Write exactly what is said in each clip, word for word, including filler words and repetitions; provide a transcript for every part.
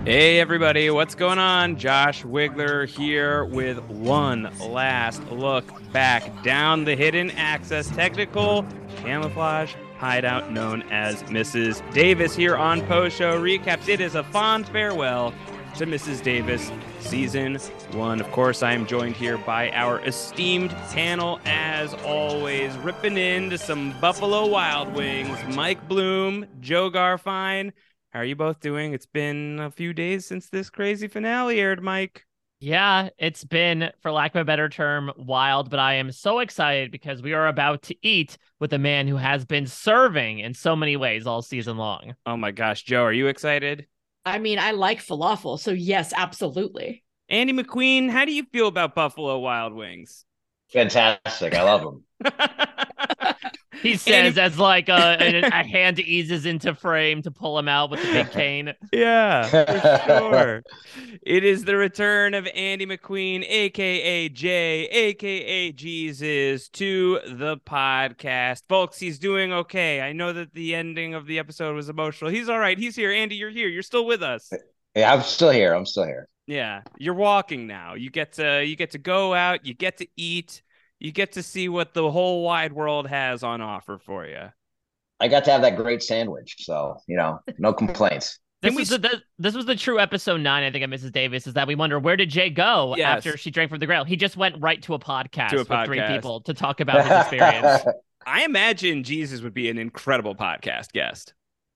Hey everybody, what's going on? Josh Wigler here with one last look back down the hidden access technical camouflage hideout known as Missus Davis here on Post Show Recaps. It is a fond farewell to Missus Davis season one. Of course, I am joined here by our esteemed panel as always, ripping into some Buffalo Wild Wings. Mike Bloom, Joe Garfine. How are you both doing? It's been a few days since this crazy finale aired, Mike. Yeah, it's been, for lack of a better term, wild, but I am so excited because we are about to eat with a man who has been serving in so many ways all season long. Oh my gosh, Joe, are you excited? I mean, I like falafel, so yes, absolutely. Andy McQueen, how do you feel about Buffalo Wild Wings? Fantastic. I love them. He says Andy... as like a, a, a hand eases into frame to pull him out with the big cane. Yeah, for sure. It is the return of Andy McQueen, aka Jay, aka Jesus, to the podcast. Folks, he's doing okay. I know that the ending of the episode was emotional. He's all right. He's here. Andy, you're here. You're still with us. Yeah, I'm still here. I'm still here. Yeah, you're walking now. You get to you get to go out, you get to eat. You get to see what the whole wide world has on offer for you. I got to have that great sandwich, so you know, no complaints. This we... was the this was the true episode nine, I think, of Missus Davis. Is that we wonder where did Jay go yes. after she drank from the grail? He just went right to a podcast to a with podcast. three people to talk about his experience. I imagine Jesus would be an incredible podcast guest.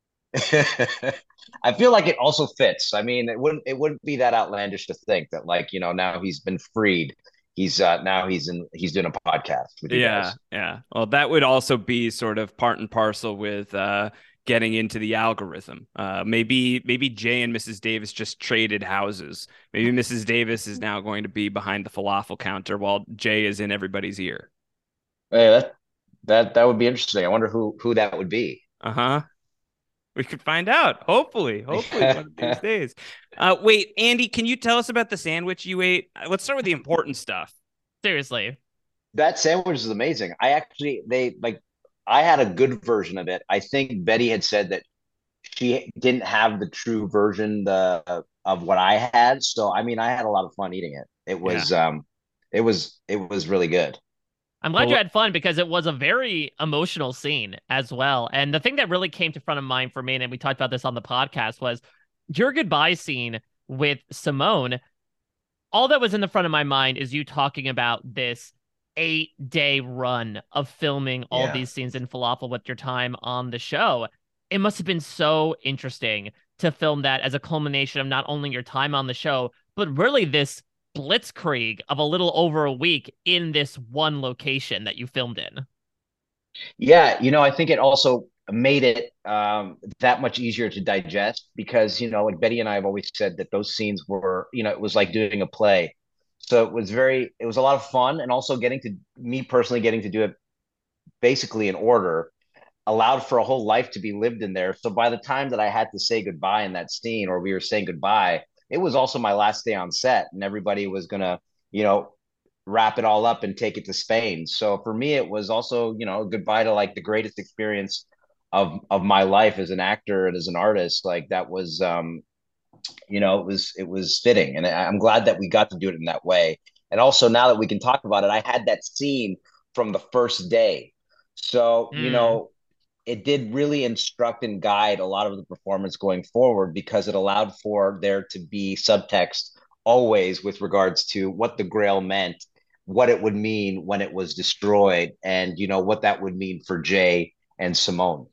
I feel like it also fits. I mean, it wouldn't it wouldn't be that outlandish to think that, like, you know, now he's been freed. He's uh now he's in he's doing a podcast with you yeah guys. Yeah, well, that would also be sort of part and parcel with uh getting into the algorithm. Uh maybe maybe Jay and Missus Davis just traded houses. Maybe Missus Davis is now going to be behind the falafel counter while Jay is in everybody's ear. Hey, that that that would be interesting. I wonder who who that would be. Uh-huh. We could find out. Hopefully. Hopefully one of these days. Uh, wait, Andy, can you tell us about the sandwich you ate? Let's start with the important stuff. Seriously. That sandwich is amazing. I actually, they like, I had a good version of it. I think Betty had said that she didn't have the true version the of what I had. So, I mean, I had a lot of fun eating it. It was, yeah. um, it was, it was really good. I'm glad you had fun because it was a very emotional scene as well. And the thing that really came to front of mind for me, and we talked about this on the podcast, was your goodbye scene with Simone. All that was in the front of my mind is you talking about this eight day run of filming all yeah. these scenes in Falafel with your time on the show. It must have been so interesting to film that as a culmination of not only your time on the show, but really this blitzkrieg of a little over a week in this one location that you filmed in. Yeah, you know, I think it also made it um, that much easier to digest because, you know, like Betty and I have always said that those scenes were, you know, it was like doing a play. So it was very, it was a lot of fun. And also getting to, me personally, getting to do it basically in order allowed for a whole life to be lived in there. So by the time that I had to say goodbye in that scene, or we were saying goodbye, it was also my last day on set and everybody was going to, you know, wrap it all up and take it to Spain. So for me, it was also, you know, goodbye to like the greatest experience of, of my life as an actor and as an artist. Like that was, um, you know, it was, it was fitting. And I'm glad that we got to do it in that way. And also now that we can talk about it, I had that scene from the first day. So, mm. you know, it did really instruct and guide a lot of the performance going forward because it allowed for there to be subtext always with regards to what the Grail meant, what it would mean when it was destroyed, and, you know, what that would mean for Jay and Simone.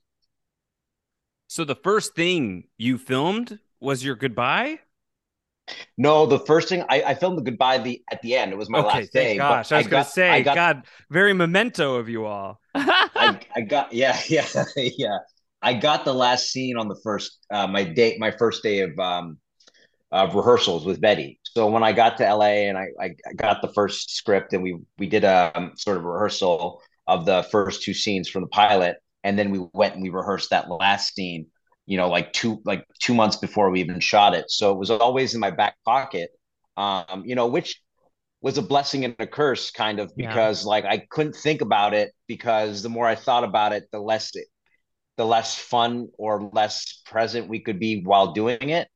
So the first thing you filmed was your goodbye? No, the first thing I, I filmed the goodbye the at the end. It was my okay, last day. Gosh, I was going to say, I got, God, very memento of you all. I, I got, yeah, yeah, yeah. I got the last scene on the first, uh, my date, my first day of, um, of rehearsals with Betty. So when I got to L A and I, I got the first script and we, we did a um, sort of rehearsal of the first two scenes from the pilot. And then we went and we rehearsed that last scene, you know, like two, like two months before we even shot it. So it was always in my back pocket, um, you know, which was a blessing and a curse kind of because yeah. like I couldn't think about it because the more I thought about it, the less it, the less fun or less present we could be while doing it.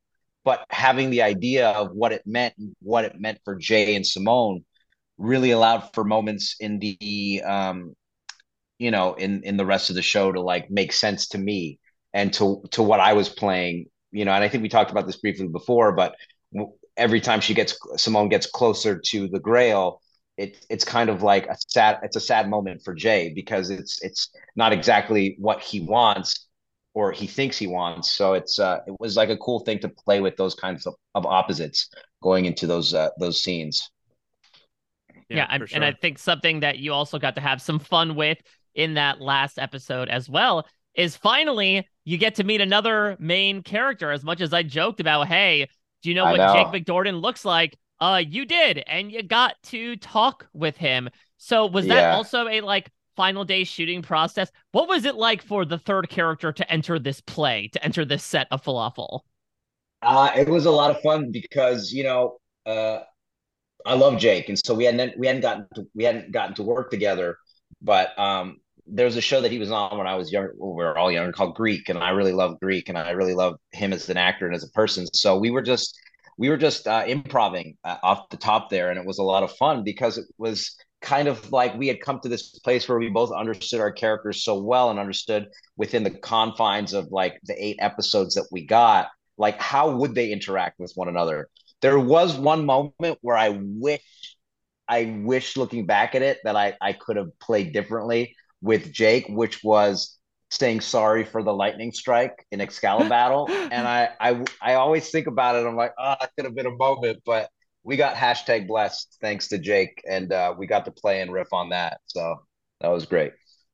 but having the idea of what it meant, what it meant for Jay and Simone, really allowed for moments in the um, you know, in in the rest of the show to like make sense to me and to to what I was playing. You know, and I think we talked about this briefly before, but every time she gets Simone gets closer to the Grail, it it's kind of like a sad it's a sad moment for Jay because it's it's not exactly what he wants or he thinks he wants. So it's uh it was like a cool thing to play with those kinds of, of opposites going into those uh, those scenes. Yeah, Yeah, I, for sure. and I think something that you also got to have some fun with in that last episode as well is finally you get to meet another main character. As much as I joked about, hey, do you know I what know. Jake McDordan looks like? Uh, you did, and you got to talk with him. So was that Yeah. also a like final day shooting process? What was it like for the third character to enter this play, to enter this set of Falafel? Uh, it was a lot of fun because you know uh, I love Jake, and so we hadn't we hadn't gotten to, we hadn't gotten to work together, but um, there was a show that he was on when I was young. We were all young, called Greek, and I really love Greek, and I really love him as an actor and as a person. So we were just we were just uh, improvising uh, off the top there, and it was a lot of fun because it was kind of like we had come to this place where we both understood our characters so well and understood within the confines of like the eight episodes that we got, like how would they interact with one another. There was one moment where I wish, I wish looking back at it that I, I could have played differently with Jake, which was saying sorry for the lightning strike in Excalibur. And I, I, I always think about it. I'm like, oh, that could have been a moment, but we got hashtag blessed thanks to Jake, and uh, we got to play and riff on that. So that was great.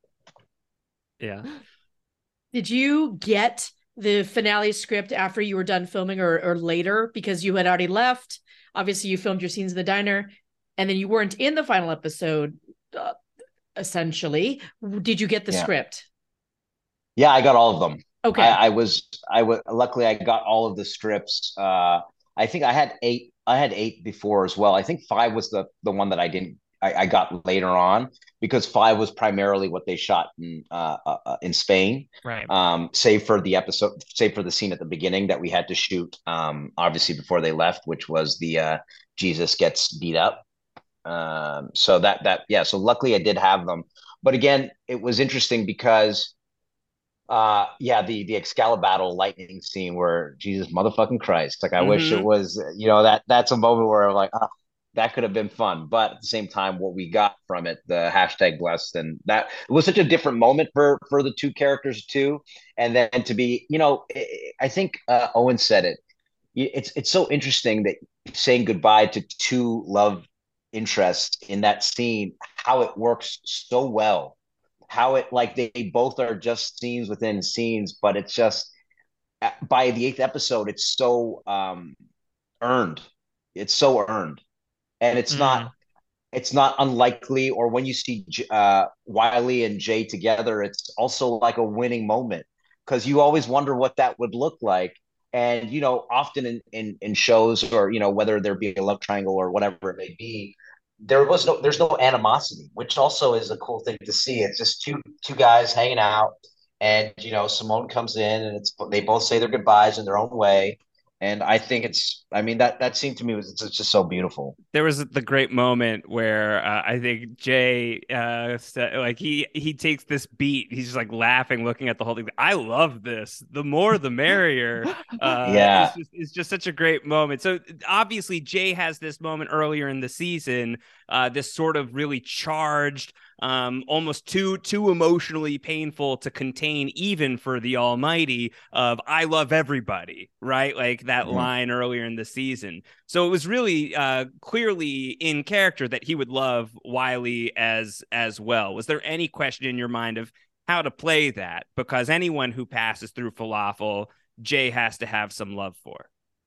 Yeah. Did you get the finale script after you were done filming or, or later because you had already left? Obviously, you filmed your scenes in the diner and then you weren't in the final episode, uh, essentially. Did you get the Yeah. script? Yeah, I got all of them. Okay. I, I was, I was, luckily I got all of the strips. Uh, I think I had eight, I had eight before as well. I think five was the, the one that I didn't, I, I got later on because five was primarily what they shot in, uh, uh, in Spain. Right. Um, save for the episode, save for the scene at the beginning that we had to shoot, um, obviously before they left, which was the, uh, Jesus gets beat up. Um, so that, that, yeah. So luckily I did have them, but again, it was interesting because uh yeah, the the Excalibur battle lightning scene where Jesus motherfucking Christ, like I wish it Mhm. was, you know, that that's a moment where I'm like, oh, that could have been fun, but at the same time what we got from it, the hashtag blessed, and that it was such a different moment for for the two characters too. And then to be, you know, I I think uh, Owen said it, it's it's so interesting that saying goodbye to two love interests in that scene, how it works so well, how it like they both are just scenes within scenes, but it's just uh, by the eighth episode, it's so um earned. It's so earned, and it's Mm. not it's not unlikely. Or when you see uh, Wiley and Jay together, it's also like a winning moment because you always wonder what that would look like. And you know, often in, in in shows, or you know, whether there be a love triangle or whatever it may be, there was no there's no animosity, which also is a cool thing to see. It's just two two guys hanging out, and you know, Simone comes in, and it's they both say their goodbyes in their own way. And I think it's, I mean, that that scene to me was, it's just so beautiful. There was the great moment where uh, I think Jay, uh, st- like he he takes this beat. He's just like laughing, looking at the whole thing. I love this. The more, the merrier. Uh, Yeah. it's just it's just such a great moment. So obviously, Jay has this moment earlier in the season. Uh, this sort of really charged, um, almost too too emotionally painful to contain, even for the Almighty. Of I love everybody, right? Like that Mhm. line earlier in the season. So it was really uh, clearly in character that he would love Wiley as as well. Was there any question in your mind of how to play that? Because anyone who passes through Falafel, Jay has to have some love for.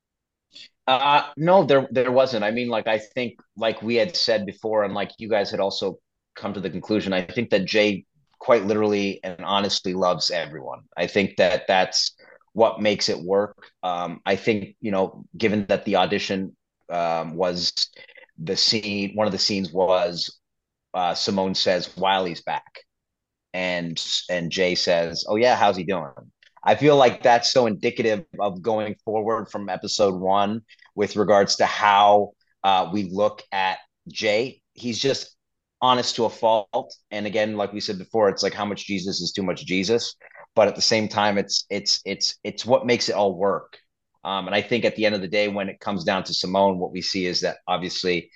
Uh, no, there there wasn't. I mean, like I think, like we had said before, and like you guys had also come to the conclusion. I think that Jay quite literally and honestly loves everyone. I think that that's what makes it work. Um, I think, you know, given that the audition um, was the scene, one of the scenes was uh, Simone says Wiley's back, and and Jay says, "Oh yeah, how's he doing?" I feel like that's so indicative of going forward from episode one with regards to how uh, we look at Jay. He's just honest to a fault. And again, like we said before, it's like how much Jesus is too much Jesus. But at the same time, it's it's it's it's what makes it all work. Um, and I think at the end of the day, when it comes down to Simone, what we see is that obviously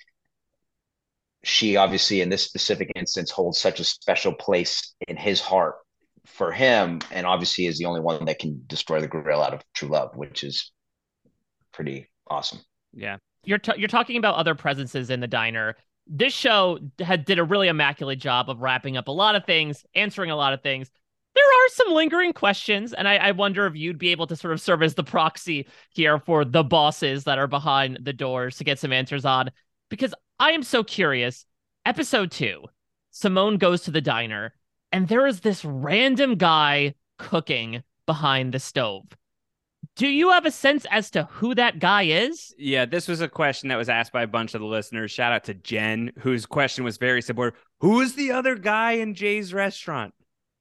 she obviously in this specific instance holds such a special place in his heart for him, and obviously is the only one that can destroy the grill out of true love, which is pretty awesome. Yeah. You're t- you're talking about other presences in the diner. This show had did a really immaculate job of wrapping up a lot of things, answering a lot of things. There are some lingering questions, and I, I wonder if you'd be able to sort of serve as the proxy here for the bosses that are behind the doors to get some answers on, because I am so curious. Episode two, Simone goes to the diner, and there is this random guy cooking behind the stove. Do you have a sense as to who that guy is? Yeah, this was a question that was asked by a bunch of the listeners. Shout out to Jen, whose question was very similar. Who is the other guy in Jay's restaurant?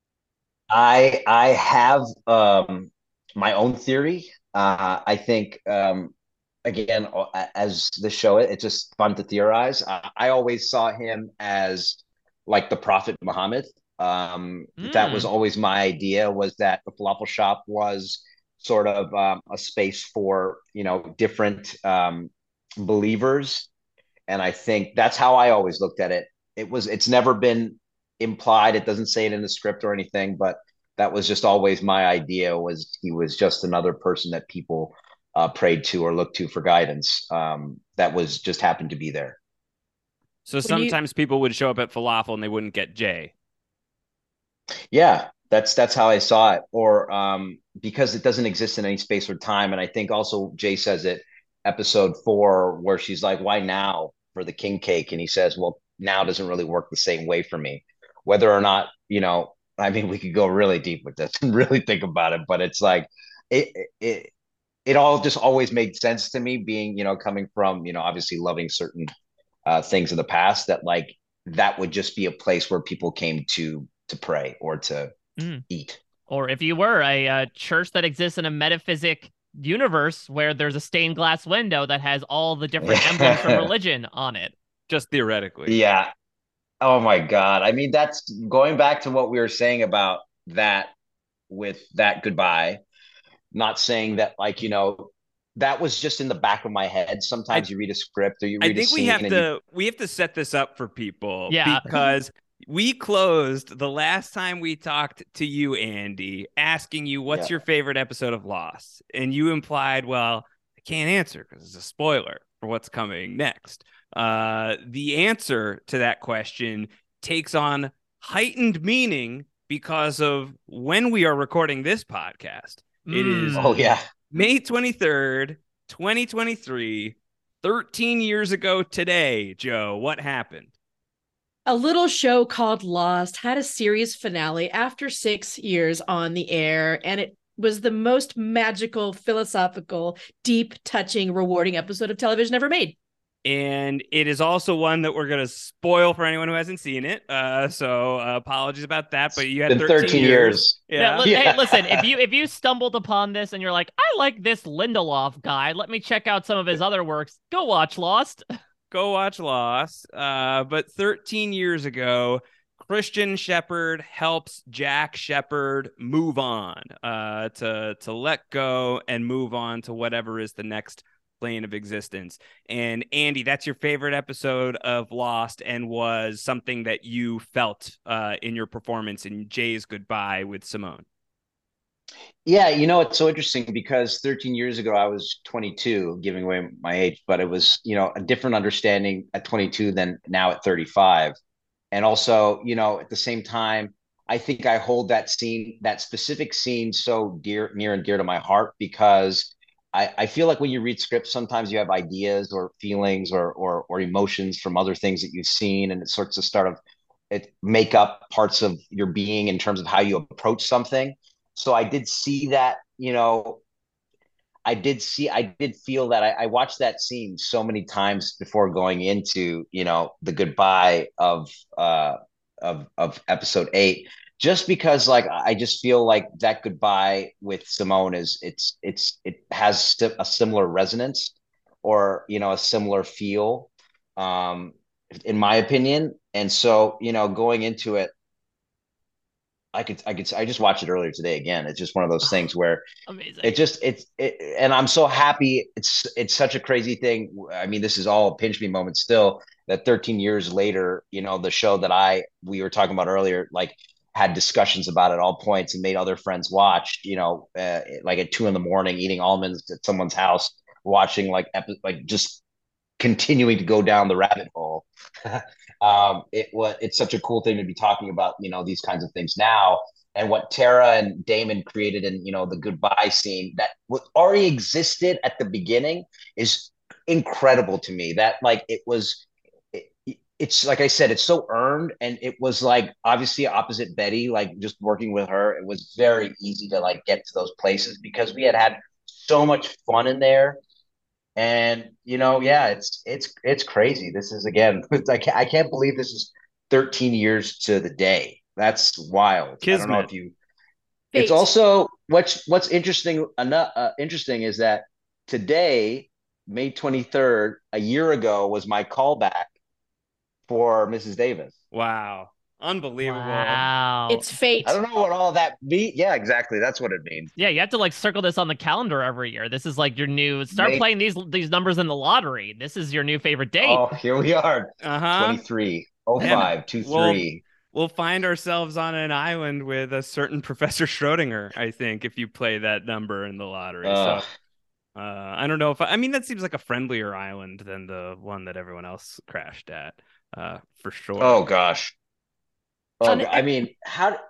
I I have um, my own theory. Uh, I think um, again, as the show, it's just fun to theorize. I, I always saw him as like the Prophet Muhammad. Um, Mm. That was always my idea, was that the falafel shop was sort of um, a space for, you know, different um, believers. And I think that's how I always looked at it. It was, it's never been implied. It doesn't say it in the script or anything, but that was just always my idea, was he was just another person that people uh, prayed to or looked to for guidance. Um, that was just happened to be there. So When you- sometimes people would show up at falafel and they wouldn't get Jay. Yeah, that's that's how I saw it. Or um, because it doesn't exist in any space or time. And I think also Jay says it episode four, where she's like, why now for the king cake? And he says, well, now doesn't really work the same way for me. Whether or not, you know, I mean, we could go really deep with this and really think about it, but it's like it it it all just always made sense to me, being, you know, coming from, you know, obviously loving certain uh, things in the past, that like that would just be a place where people came to to pray or to Mm. eat. Or if you were a, uh church that exists in a metaphysic universe where there's a stained glass window that has all the different emblems from religion on it. Just theoretically. Yeah. Oh my God. I mean, that's going back to what we were saying about that with that goodbye. Not saying that, like, you know, that was just in the back of my head. Sometimes I- you read a script or you I read a think we scene have and to you, we have to set this up for people, Yeah. because we closed the last time we talked to you, Andy, asking you what's Yeah. your favorite episode of Lost, and you implied, well, I can't answer because it's a spoiler for what's coming next. Uh, the answer to that question takes on heightened meaning because of when we are recording this podcast. It is Mm. oh yeah. May twenty-third, twenty twenty-three, thirteen years ago today. Joe, what happened? A little show called Lost had a series finale after six years on the air, and it was the most magical, philosophical, deep, touching, rewarding episode of television ever made. And it is also one that we're going to spoil for anyone who hasn't seen it. Uh, so uh, apologies about that, but you had Been thirteen, thirteen years. years. Yeah. Yeah. li- Yeah. Hey, listen, if you if you stumbled upon this and you're like, I like this Lindelof guy, let me check out some of his other works. Go watch Lost. Go watch Lost. Uh, but thirteen years ago, Christian Shepherd helps Jack Shepherd move on, uh, to to let go and move on to whatever is the next plane of existence. And Andy, that's your favorite episode of Lost, and was something that you felt uh, in your performance in Jay's goodbye with Simone. Yeah, you know, it's so interesting because thirteen years ago I was twenty-two, giving away my age, but it was, you know, a different understanding at twenty-two than now at thirty-five. And also, you know, at the same time, I think I hold that scene, that specific scene, so dear, near and dear to my heart, because I, I feel like when you read scripts, sometimes you have ideas or feelings or or or emotions from other things that you've seen, and it starts to start of it make up parts of your being in terms of how you approach something. So I did see that, you know, I did see, I did feel that I, I watched that scene so many times before going into, you know, the goodbye of, uh, of, of episode eight, just because like I just feel like that goodbye with Simone is it's it's it has a similar resonance or you know a similar feel, um, in my opinion. And so you know going into it, I could I could I just watched it earlier today again. It's just one of those things where Amazing. it just it's it, and I'm so happy. It's it's such a crazy thing. I mean, this is all a pinch me moment still. That thirteen years later, you know, the show that I we were talking about earlier, like had discussions about at all points and made other friends watch. You know, uh, like at two in the morning, eating almonds at someone's house, watching like epi- like just continuing to go down the rabbit hole. um, it was it's such a cool thing to be talking about, you know, these kinds of things now. And what Tara and Damon created in, you know, the goodbye scene that already existed at the beginning is incredible to me. That like it was, it, it's like I said, it's so earned, and it was like obviously opposite Betty, like just working with her, it was very easy to like get to those places because we had had so much fun in there. And you know, yeah, it's it's it's crazy. This is again, I can't I can't believe this is thirteen years to the day. That's wild. I don't know Kismet. if you. It's Fate. also what's what's interesting enough uh, interesting is that today, May twenty-third, a year ago, was my callback for Missus Davis. Wow. Unbelievable. Wow. It's I fate. don't know what all that mean. Yeah, exactly. That's what it means. Yeah, you have to like circle this on the calendar every year. This is like your new start May. playing these these numbers in the lottery. This is your new favorite date. Oh, here we are. Uh-huh. twenty-three oh And five two we'll three. we'll find ourselves on an island with a certain Professor Schrodinger, I think, if you play that number in the lottery. Uh, So uh I don't know if I, I mean that seems like a friendlier island than the one that everyone else crashed at, uh, for sure. oh gosh. Oh, On I mean, how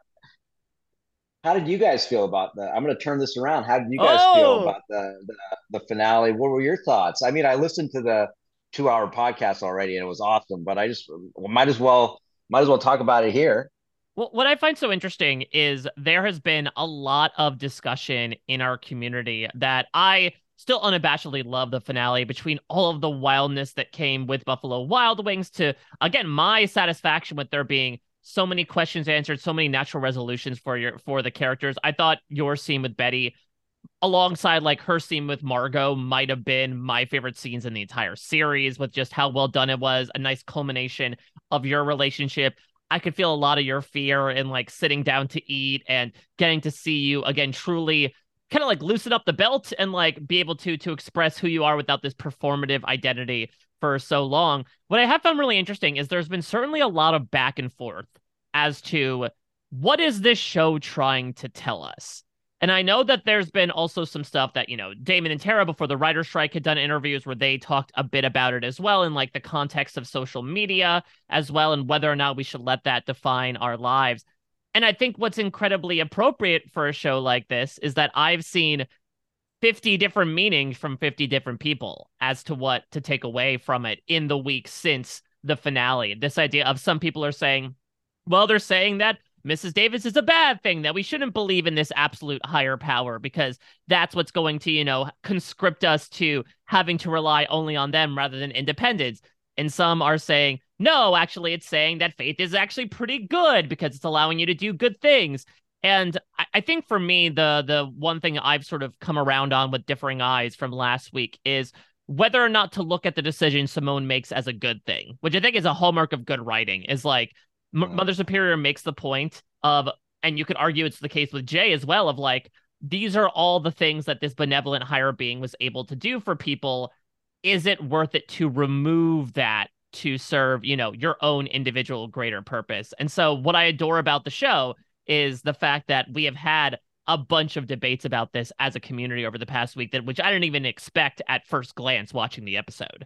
how did you guys feel about that? I'm going to turn this around. How did you guys feel Oh, about the, the the finale? What were your thoughts? I mean, I listened to the two hour podcast already, and it was awesome. But I just might as well might as well talk about it here. well, what I find so interesting is there has been a lot of discussion in our community that I still unabashedly love the finale between all of the wildness that came with Buffalo Wild Wings to, again, my satisfaction with there being so many questions answered, so many natural resolutions for your for the characters. I thought your scene with Betty alongside like her scene with Margot might have been my favorite scenes in the entire series with just how well done it was, a nice culmination of your relationship. I could feel a lot of your fear in like sitting down to eat and getting to see you again truly kind of like loosen up the belt and like be able to to express who you are without this performative identity for so long. What I have found really interesting is there's been certainly a lot of back and forth as to what is this show trying to tell us. And I know that there's been also some stuff that, you know, Damon and Tara before the writer's strike had done interviews where they talked a bit about it as well in like the context of social media as well and whether or not we should let that define our lives. And I think what's incredibly appropriate for a show like this is that I've seen fifty different meanings from fifty different people as to what to take away from it in the week since the finale. This idea of some people are saying, well, they're saying that Missus Davis is a bad thing, that we shouldn't believe in this absolute higher power because that's what's going to, you know, conscript us to having to rely only on them rather than independence. And some are saying, no, actually, it's saying that faith is actually pretty good because it's allowing you to do good things. And I, I think for me, the the one thing I've sort of come around on with differing eyes from last week is whether or not to look at the decision Simone makes as a good thing, which I think is a hallmark of good writing, is like, M- Mm. Mother Superior makes the point of, and you could argue it's the case with Jay as well, of like, these are all the things that this benevolent higher being was able to do for people. Is it worth it to remove that to serve, you know, your own individual greater purpose? And so what I adore about the show is the fact that we have had a bunch of debates about this as a community over the past week that which I didn't even expect at first glance watching the episode.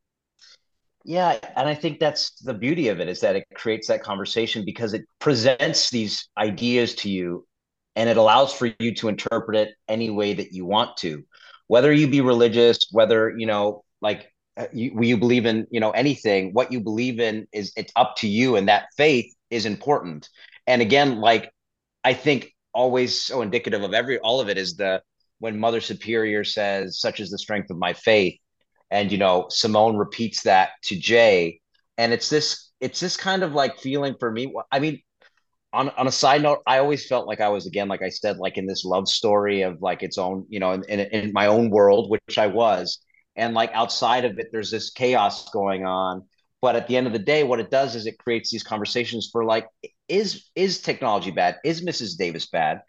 Yeah, and I think that's the beauty of it is that it creates that conversation because it presents these ideas to you and it allows for you to interpret it any way that you want to. Whether you be religious, whether, you know, like uh, you, you believe in, you know, anything, what you believe in is it's up to you and that faith is important. And again, like I think always so indicative of every all of it is the when Mother Superior says, such is the strength of my faith, and you know Simone repeats that to Jay, and it's this it's this kind of like feeling for me. I mean, on on a side note, I always felt like I was, again, like I said, like in this love story of like its own, you know, in, in, in my own world, which I was, and like outside of it, there's this chaos going on. But at the end of the day, what it does is it creates these conversations for like, is is technology bad? Is Missus Davis bad?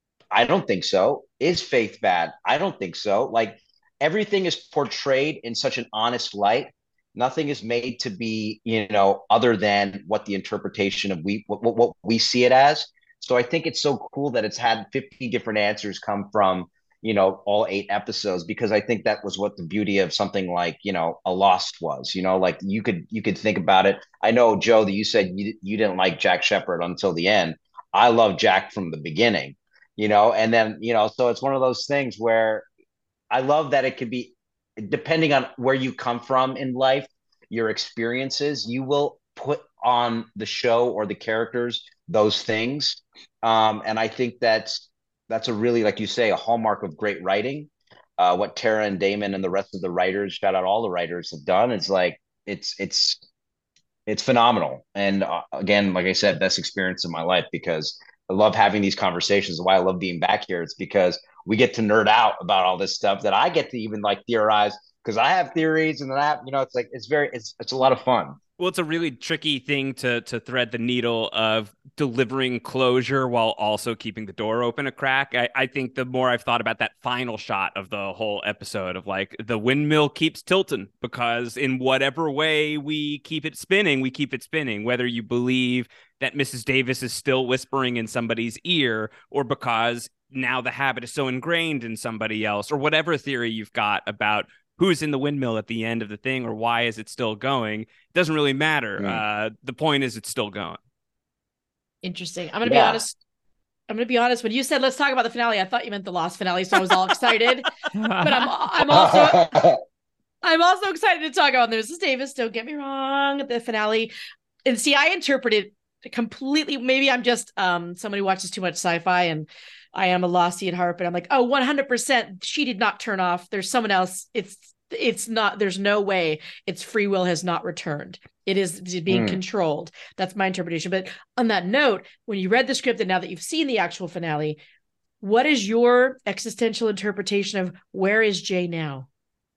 I don't think so. Is Faith bad? I don't think so. Like everything is portrayed in such an honest light. Nothing is made to be, you know, other than what the interpretation of we what, what we see it as. So I think it's so cool that it's had fifty different answers come from, you know, all eight episodes, because I think that was what the beauty of something like, you know, a Lost was. You know, like you could you could think about it. I know, Joe, that you said you you didn't like Jack Shepherd until the end. I love Jack from the beginning, you know, and then, you know, so it's one of those things where I love that it could be, depending on where you come from in life, your experiences, you will put on the show or the characters those things. Um, and I think that's that's a really, like you say, a hallmark of great writing. Uh, what Tara and Damon and the rest of the writers, shout out all the writers, have done, it's like it's it's it's phenomenal. And uh, again, like I said, best experience in my life, because I love having these conversations. Why I love being back here, it's because we get to nerd out about all this stuff that I get to even like theorize, because I have theories, and that, you know, it's like it's very it's it's a lot of fun. Well, it's a really tricky thing to to thread the needle of delivering closure while also keeping the door open a crack. I, I think the more I've thought about that final shot of the whole episode of like the windmill keeps tilting, because in whatever way we keep it spinning, we keep it spinning, whether you believe that Missus Davis is still whispering in somebody's ear, or because now the habit is so ingrained in somebody else, or whatever theory you've got about who's in the windmill at the end of the thing, or why is it still going? It doesn't really matter. Mm. Uh, the point is it's still going. Interesting. I'm going to yeah. be honest. I'm going to be honest. When you said, let's talk about the finale, I thought you meant the Lost finale. So I was all excited, but I'm, I'm also, I'm also excited to talk about Missus Davis. Don't get me wrong. The finale. And see, I interpreted completely. Maybe I'm just, um, somebody watches too much sci-fi, and I am a Lostie at heart, but I'm like, oh, one hundred percent she did not turn off. There's someone else. It's, it's not, there's no way its free will has not returned. It is being mm. controlled. That's my interpretation. But on that note, when you read the script and now that you've seen the actual finale, what is your existential interpretation of where is Jay now?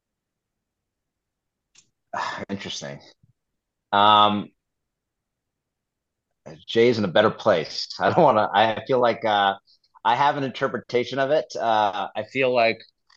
Interesting. Um, Jay's in a better place. I don't want to, I feel like, uh, I have an interpretation of it. Uh, I feel like,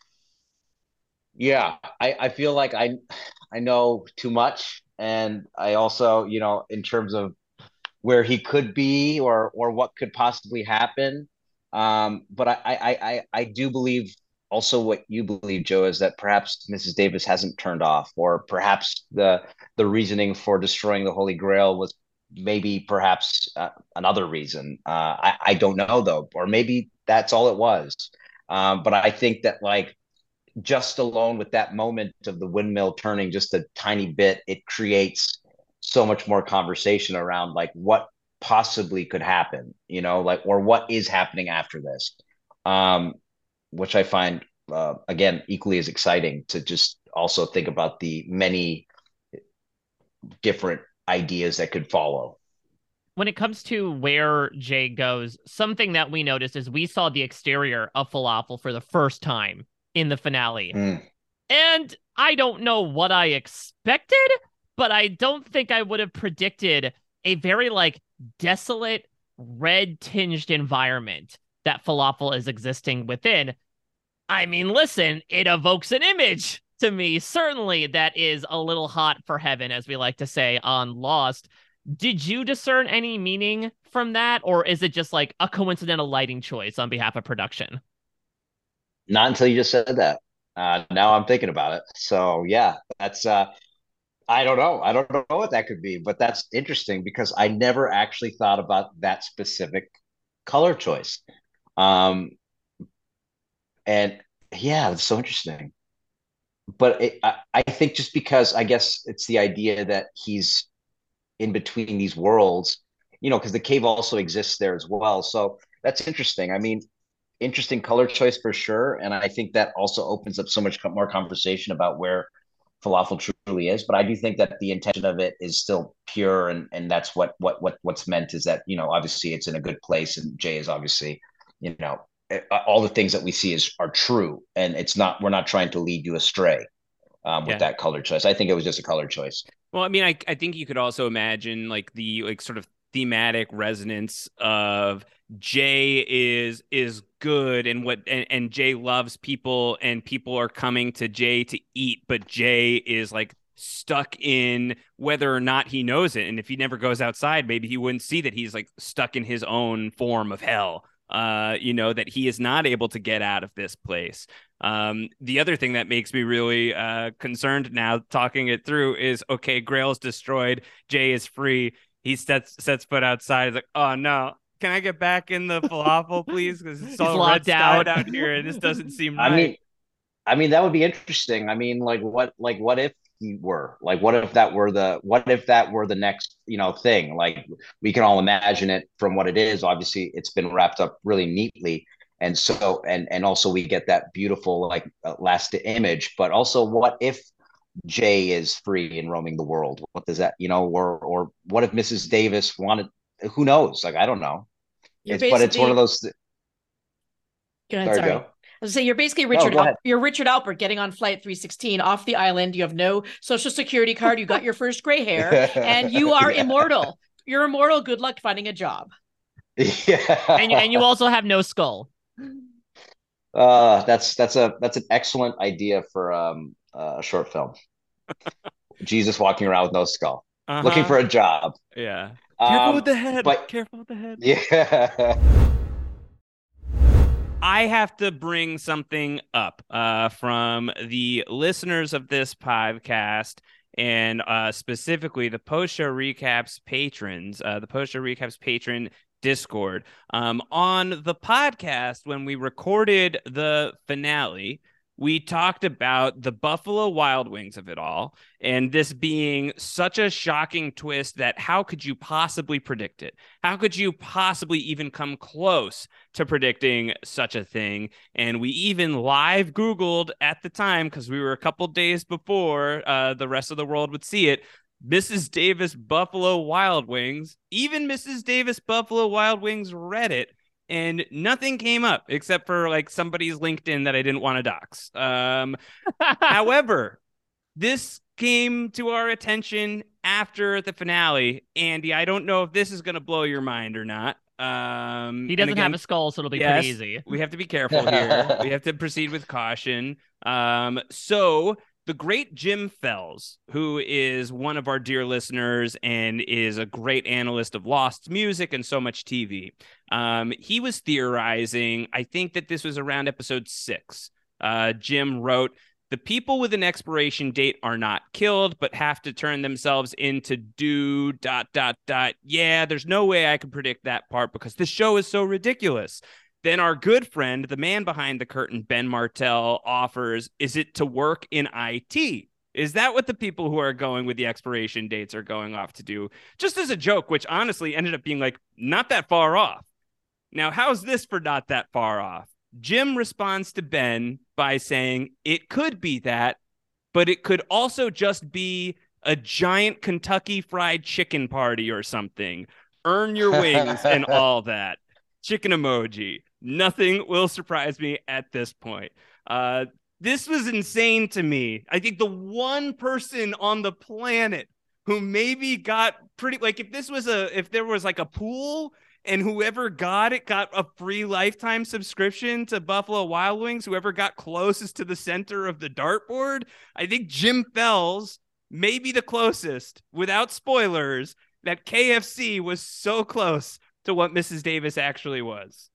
yeah, I, I feel like I, I know too much. And I also, you know, in terms of where he could be, or, or what could possibly happen. Um, but I, I, I, I do believe also what you believe, Joe, is that perhaps Missus Davis hasn't turned off, or perhaps the, the reasoning for destroying the Holy Grail was maybe perhaps uh, another reason. Uh, I, I don't know though, or maybe that's all it was. Um, but I think that like just alone with that moment of the windmill turning just a tiny bit, it creates so much more conversation around like what possibly could happen, you know, like, or what is happening after this, um, which I find, uh, again, equally as exciting to just also think about the many different ideas that could follow. When it comes to where Jay goes, something that we noticed is we saw the exterior of Falafel for the first time in the finale. Mm. And I don't know what I expected, but I don't think I would have predicted a very like desolate, red-tinged environment that Falafel is existing within. I mean, listen, it evokes an image to me, certainly, that is a little hot for heaven, as we like to say on Lost. Did you discern any meaning from that, or is it just like a coincidental lighting choice on behalf of production? Not until you just said that. Uh, now I'm thinking about it. So yeah, that's, uh, I don't know. I don't know what that could be, but that's interesting because I never actually thought about that specific color choice. Um, and yeah, it's so interesting. But it, I, I think just because I guess it's the idea that he's in between these worlds, you know, because the cave also exists there as well. So that's interesting. I mean, interesting color choice for sure. And I think that also opens up so much more conversation about where falafel truly is. But I do think that the intention of it is still pure, and and that's what what what what's meant is that, you know, obviously it's in a good place, and Jay is obviously, you know, all the things that we see is are true, and it's not, we're not trying to lead you astray um, with Yeah. that color choice. I think it was just a color choice. Well, I mean, I I think you could also imagine like the like sort of thematic resonance of Jay is is good and what and, and Jay loves people and people are coming to Jay to eat, but Jay is like stuck in whether or not he knows it. And if he never goes outside, maybe he wouldn't see that he's like stuck in his own form of hell. Uh, you know, that he is not able to get out of this place. Um, the other thing that makes me really uh, concerned now, talking it through, is okay, Grail's destroyed. Jay is free. He sets sets foot outside. He's like, oh no, can I get back in the falafel, please? Because it's all red locked skied out. out here, and this doesn't seem I right. mean, I mean that would be interesting. I mean, like what, like what if he were like, what if that were the, what if that were the next, you know, thing? Like we can all imagine it from what it is. Obviously, it's been wrapped up really neatly, and so and and also we get that beautiful like uh, last image. But also, what if Jay is free and roaming the world? What does that, you know, or or what if Missus Davis wanted? Who knows? Like I don't know. You're It's but it's one of basically those. go ahead, Sorry, sorry. Joe. I was saying you're basically No, Richard go Al- ahead. you're Richard Alpert getting on flight three sixteen off the island. You have no social security card, you got your first gray hair, and you are Yeah. immortal. You're immortal. Good luck finding a job. Yeah. And you, and you also have no skull. Uh, that's that's a that's an excellent idea for um a short film. Jesus walking around with no skull, Uh-huh. looking for a job. Yeah. Careful Um, with the head. but Careful with the head. yeah. I have to bring something up uh, from the listeners of this podcast, and uh, specifically the Post Show Recaps patrons, uh, the Post Show Recaps patron Discord. Um, on the podcast, when we recorded the finale, we talked about the Buffalo Wild Wings of it all, and this being such a shocking twist that how could you possibly predict it? How could you possibly even come close to predicting such a thing? And we even live Googled at the time, because we were a couple days before uh, the rest of the world would see it, Missus Davis Buffalo Wild Wings. Even Missus Davis Buffalo Wild Wings Reddit, and nothing came up except for like somebody's LinkedIn that I didn't want to dox. Um, however, this came to our attention after the finale. Andy, I don't know if this is going to blow your mind or not. Um, He doesn't again, have a skull, so it'll be yes, pretty easy. we have to be careful here. We have to proceed with caution. Um, so the great Jim Fells, who is one of our dear listeners and is a great analyst of Lost music and so much T V, um, he was theorizing, I think that this was around episode six. Uh, Jim wrote, the people with an expiration date are not killed, but have to turn themselves into do dot, dot, dot. Yeah, there's no way I could predict that part because the show is so ridiculous. Then our good friend, the man behind the curtain, Ben Martell, offers, is it to work in I T? Is that what the people who are going with the expiration dates are going off to do? Just as a joke, which honestly ended up being like not that far off. Now, how's this for not that far off? Jim responds to Ben by saying it could be that, but it could also just be a giant Kentucky Fried Chicken party or something. Earn your wings and all that. Chicken emoji. Nothing will surprise me at this point. Uh, this was insane to me. I think the one person on the planet who maybe got pretty, like if this was a, if there was like a pool and whoever got it got a free lifetime subscription to Buffalo Wild Wings, whoever got closest to the center of the dartboard, I think Jim Fells may be the closest, without spoilers, that K F C was so close to what Missus Davis actually was.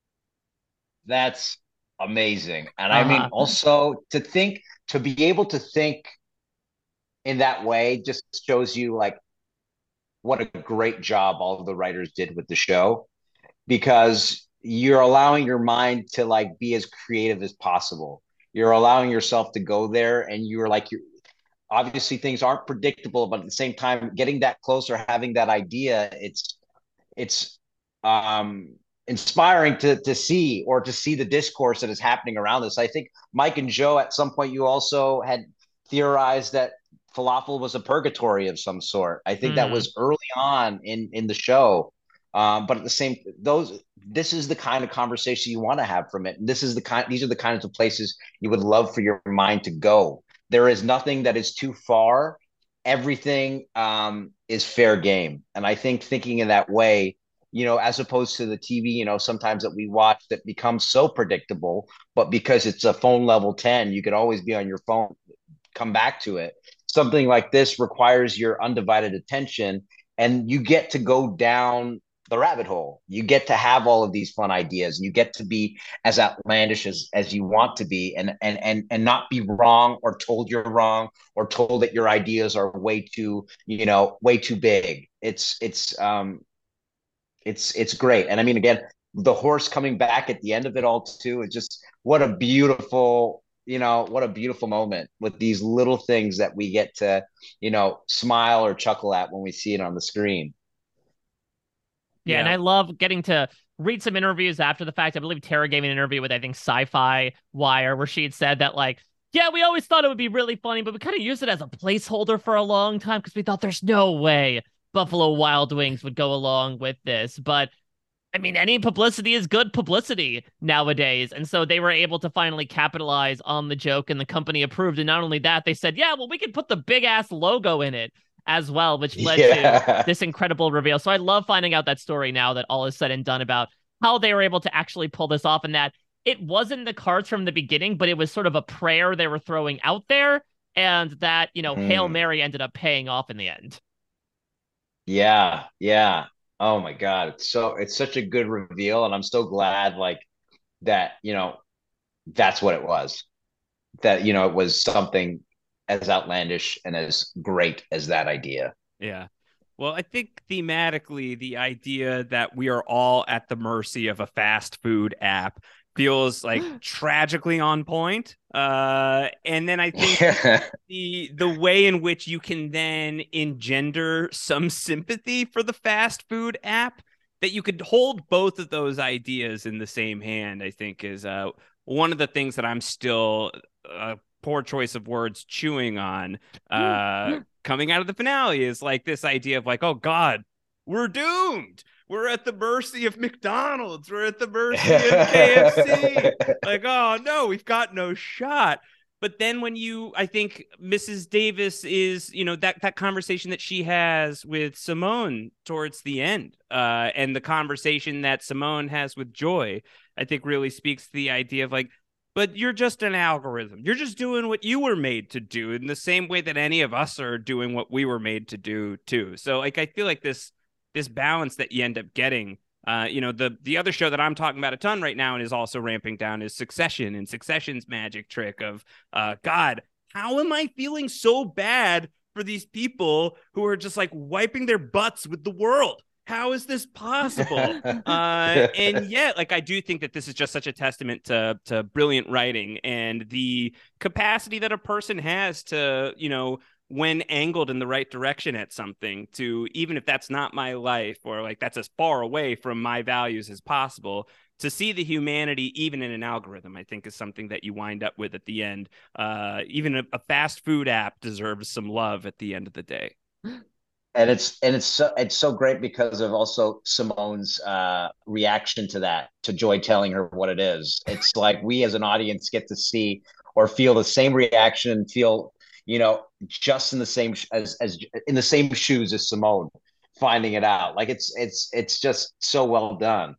That's amazing. And Uh-huh. I mean, also to think, to be able to think in that way just shows you like what a great job all of the writers did with the show, because you're allowing your mind to like be as creative as possible. You're allowing yourself to go there, and you're like, you're obviously things aren't predictable, but at the same time, getting that closer, having that idea, it's, it's, um, inspiring to to see, or to see the discourse that is happening around this. I think Mike and Joe, at some point, you also had theorized that falafel was a purgatory of some sort. I think that Mm. was early on in in the show. Um, but at the same, those this is the kind of conversation you want to have from it. And this is the kind. These are the kinds of places you would love for your mind to go. There is nothing that is too far. Everything um, is fair game, and I think thinking in that way, you know, as opposed to the T V, you know, sometimes that we watch that becomes so predictable, but because it's a phone level ten, you could always be on your phone, come back to it. Something like this requires your undivided attention, and you get to go down the rabbit hole. You get to have all of these fun ideas, and you get to be as outlandish as, as you want to be, and and and and not be wrong or told you're wrong or told that your ideas are way too, you know, way too big. It's it's um it's it's great. And I mean, again, the horse coming back at the end of it all too. It's just what a beautiful, you know, what a beautiful moment with these little things that we get to, you know, smile or chuckle at when we see it on the screen. Yeah, Yeah. and I love getting to read some interviews after the fact. I believe Tara gave me an interview with, I think, Sci-Fi Wire, where she had said that, like, yeah, we always thought it would be really funny, but we kind of used it as a placeholder for a long time because we thought there's no way Buffalo Wild Wings would go along with this. But I mean, any publicity is good publicity nowadays. And so they were able to finally capitalize on the joke, and the company approved. And not only that, they said, yeah, well, we could put the big ass logo in it as well, which led Yeah. to this incredible reveal. So I love finding out that story now that all is said and done about how they were able to actually pull this off, and that it wasn't the cards from the beginning, but it was sort of a prayer they were throwing out there, and that, you know, Hail Mm. Mary ended up paying off in the end. Yeah, yeah. Oh my God. It's so it's such a good reveal. And I'm so glad like that, you know, that's what it was. That, you know, it was something as outlandish and as great as that idea. Yeah. Well, I think thematically, the idea that we are all at the mercy of a fast food app feels like tragically on point. Uh, and then I think the the way in which you can then engender some sympathy for the fast food app, that you could hold both of those ideas in the same hand, I think is uh, one of the things that I'm still, uh, poor choice of words, chewing on uh, coming out of the finale, is like this idea of like, oh God, we're doomed. We're at the mercy of McDonald's. We're at the mercy of K F C. Like, oh no, we've got no shot. But then when you, I think Missus Davis is, you know, that that conversation that she has with Simone towards the end, uh, and the conversation that Simone has with Joy, I think really speaks to the idea of like, but you're just an algorithm. You're just doing what you were made to do in the same way that any of us are doing what we were made to do too. So like, I feel like this this balance that you end up getting, uh, you know, the the other show that I'm talking about a ton right now and is also ramping down is Succession, and Succession's magic trick of, uh, God, how am I feeling so bad for these people who are just like wiping their butts with the world? How is this possible? uh, and yet, like, I do think that this is just such a testament to to brilliant writing and the capacity that a person has to, you know, when angled in the right direction at something, to, even if that's not my life or like that's as far away from my values as possible, to see the humanity even in an algorithm, I think is something that you wind up with at the end. Uh, even a, a fast food app deserves some love at the end of the day. And it's and it's so it's so great because of also Simone's uh, reaction to that, to Joy telling her what it is. It's like we as an audience get to see or feel the same reaction, feel, you know, just in the same as as in the same shoes as Simone finding it out. Like it's it's it's just so well done.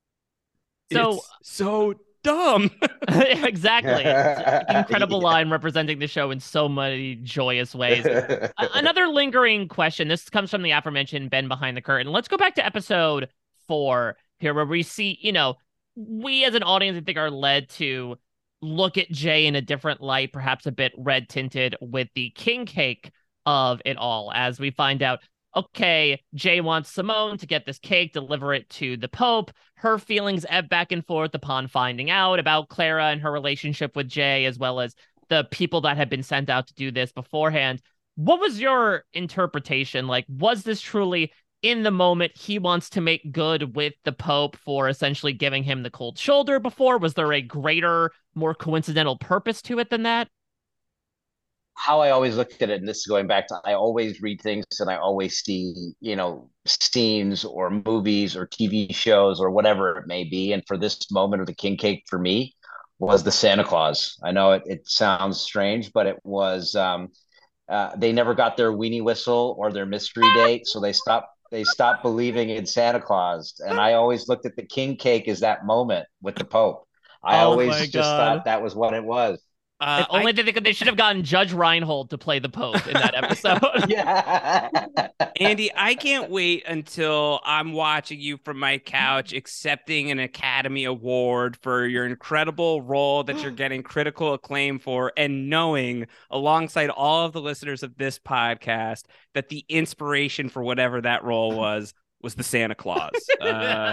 So It's so dumb. exactly. It's an incredible Yeah. line representing the show in so many joyous ways. A- Another lingering question. This comes from the aforementioned Ben Behind the Curtain. Let's go back to episode four here, where we see, you know, we as an audience, I think, are led to look at Jay in a different light, perhaps a bit red tinted, with the king cake of it all, as we find out, okay, Jay wants Simone to get this cake, deliver it to the Pope. Her feelings ebb back and forth upon finding out about Clara and her relationship with Jay, as well as the people that had been sent out to do this beforehand. What was your interpretation? Like, was this truly in the moment he wants to make good with the Pope for essentially giving him the cold shoulder before? Was there a greater, more coincidental purpose to it than that? how I always looked at it, and this is going back to, I always read things and I always see, you know, scenes or movies or T V shows or whatever it may be. And for this moment of the king cake for me was the Santa Claus. I know it, it sounds strange, but it was, um, uh, they never got their weenie whistle or their mystery date. So they stopped, they stopped believing in Santa Claus. And I always looked at the king cake as that moment with the Pope. I Oh my always just God. thought that was what it was. Uh, If only I, they could, they should have gotten Judge Reinhold to play the Pope in that episode. Yeah. Andy, I can't wait until I'm watching you from my couch accepting an Academy Award for your incredible role that you're getting critical acclaim for, and knowing alongside all of the listeners of this podcast that the inspiration for whatever that role was was the Santa Claus. Uh,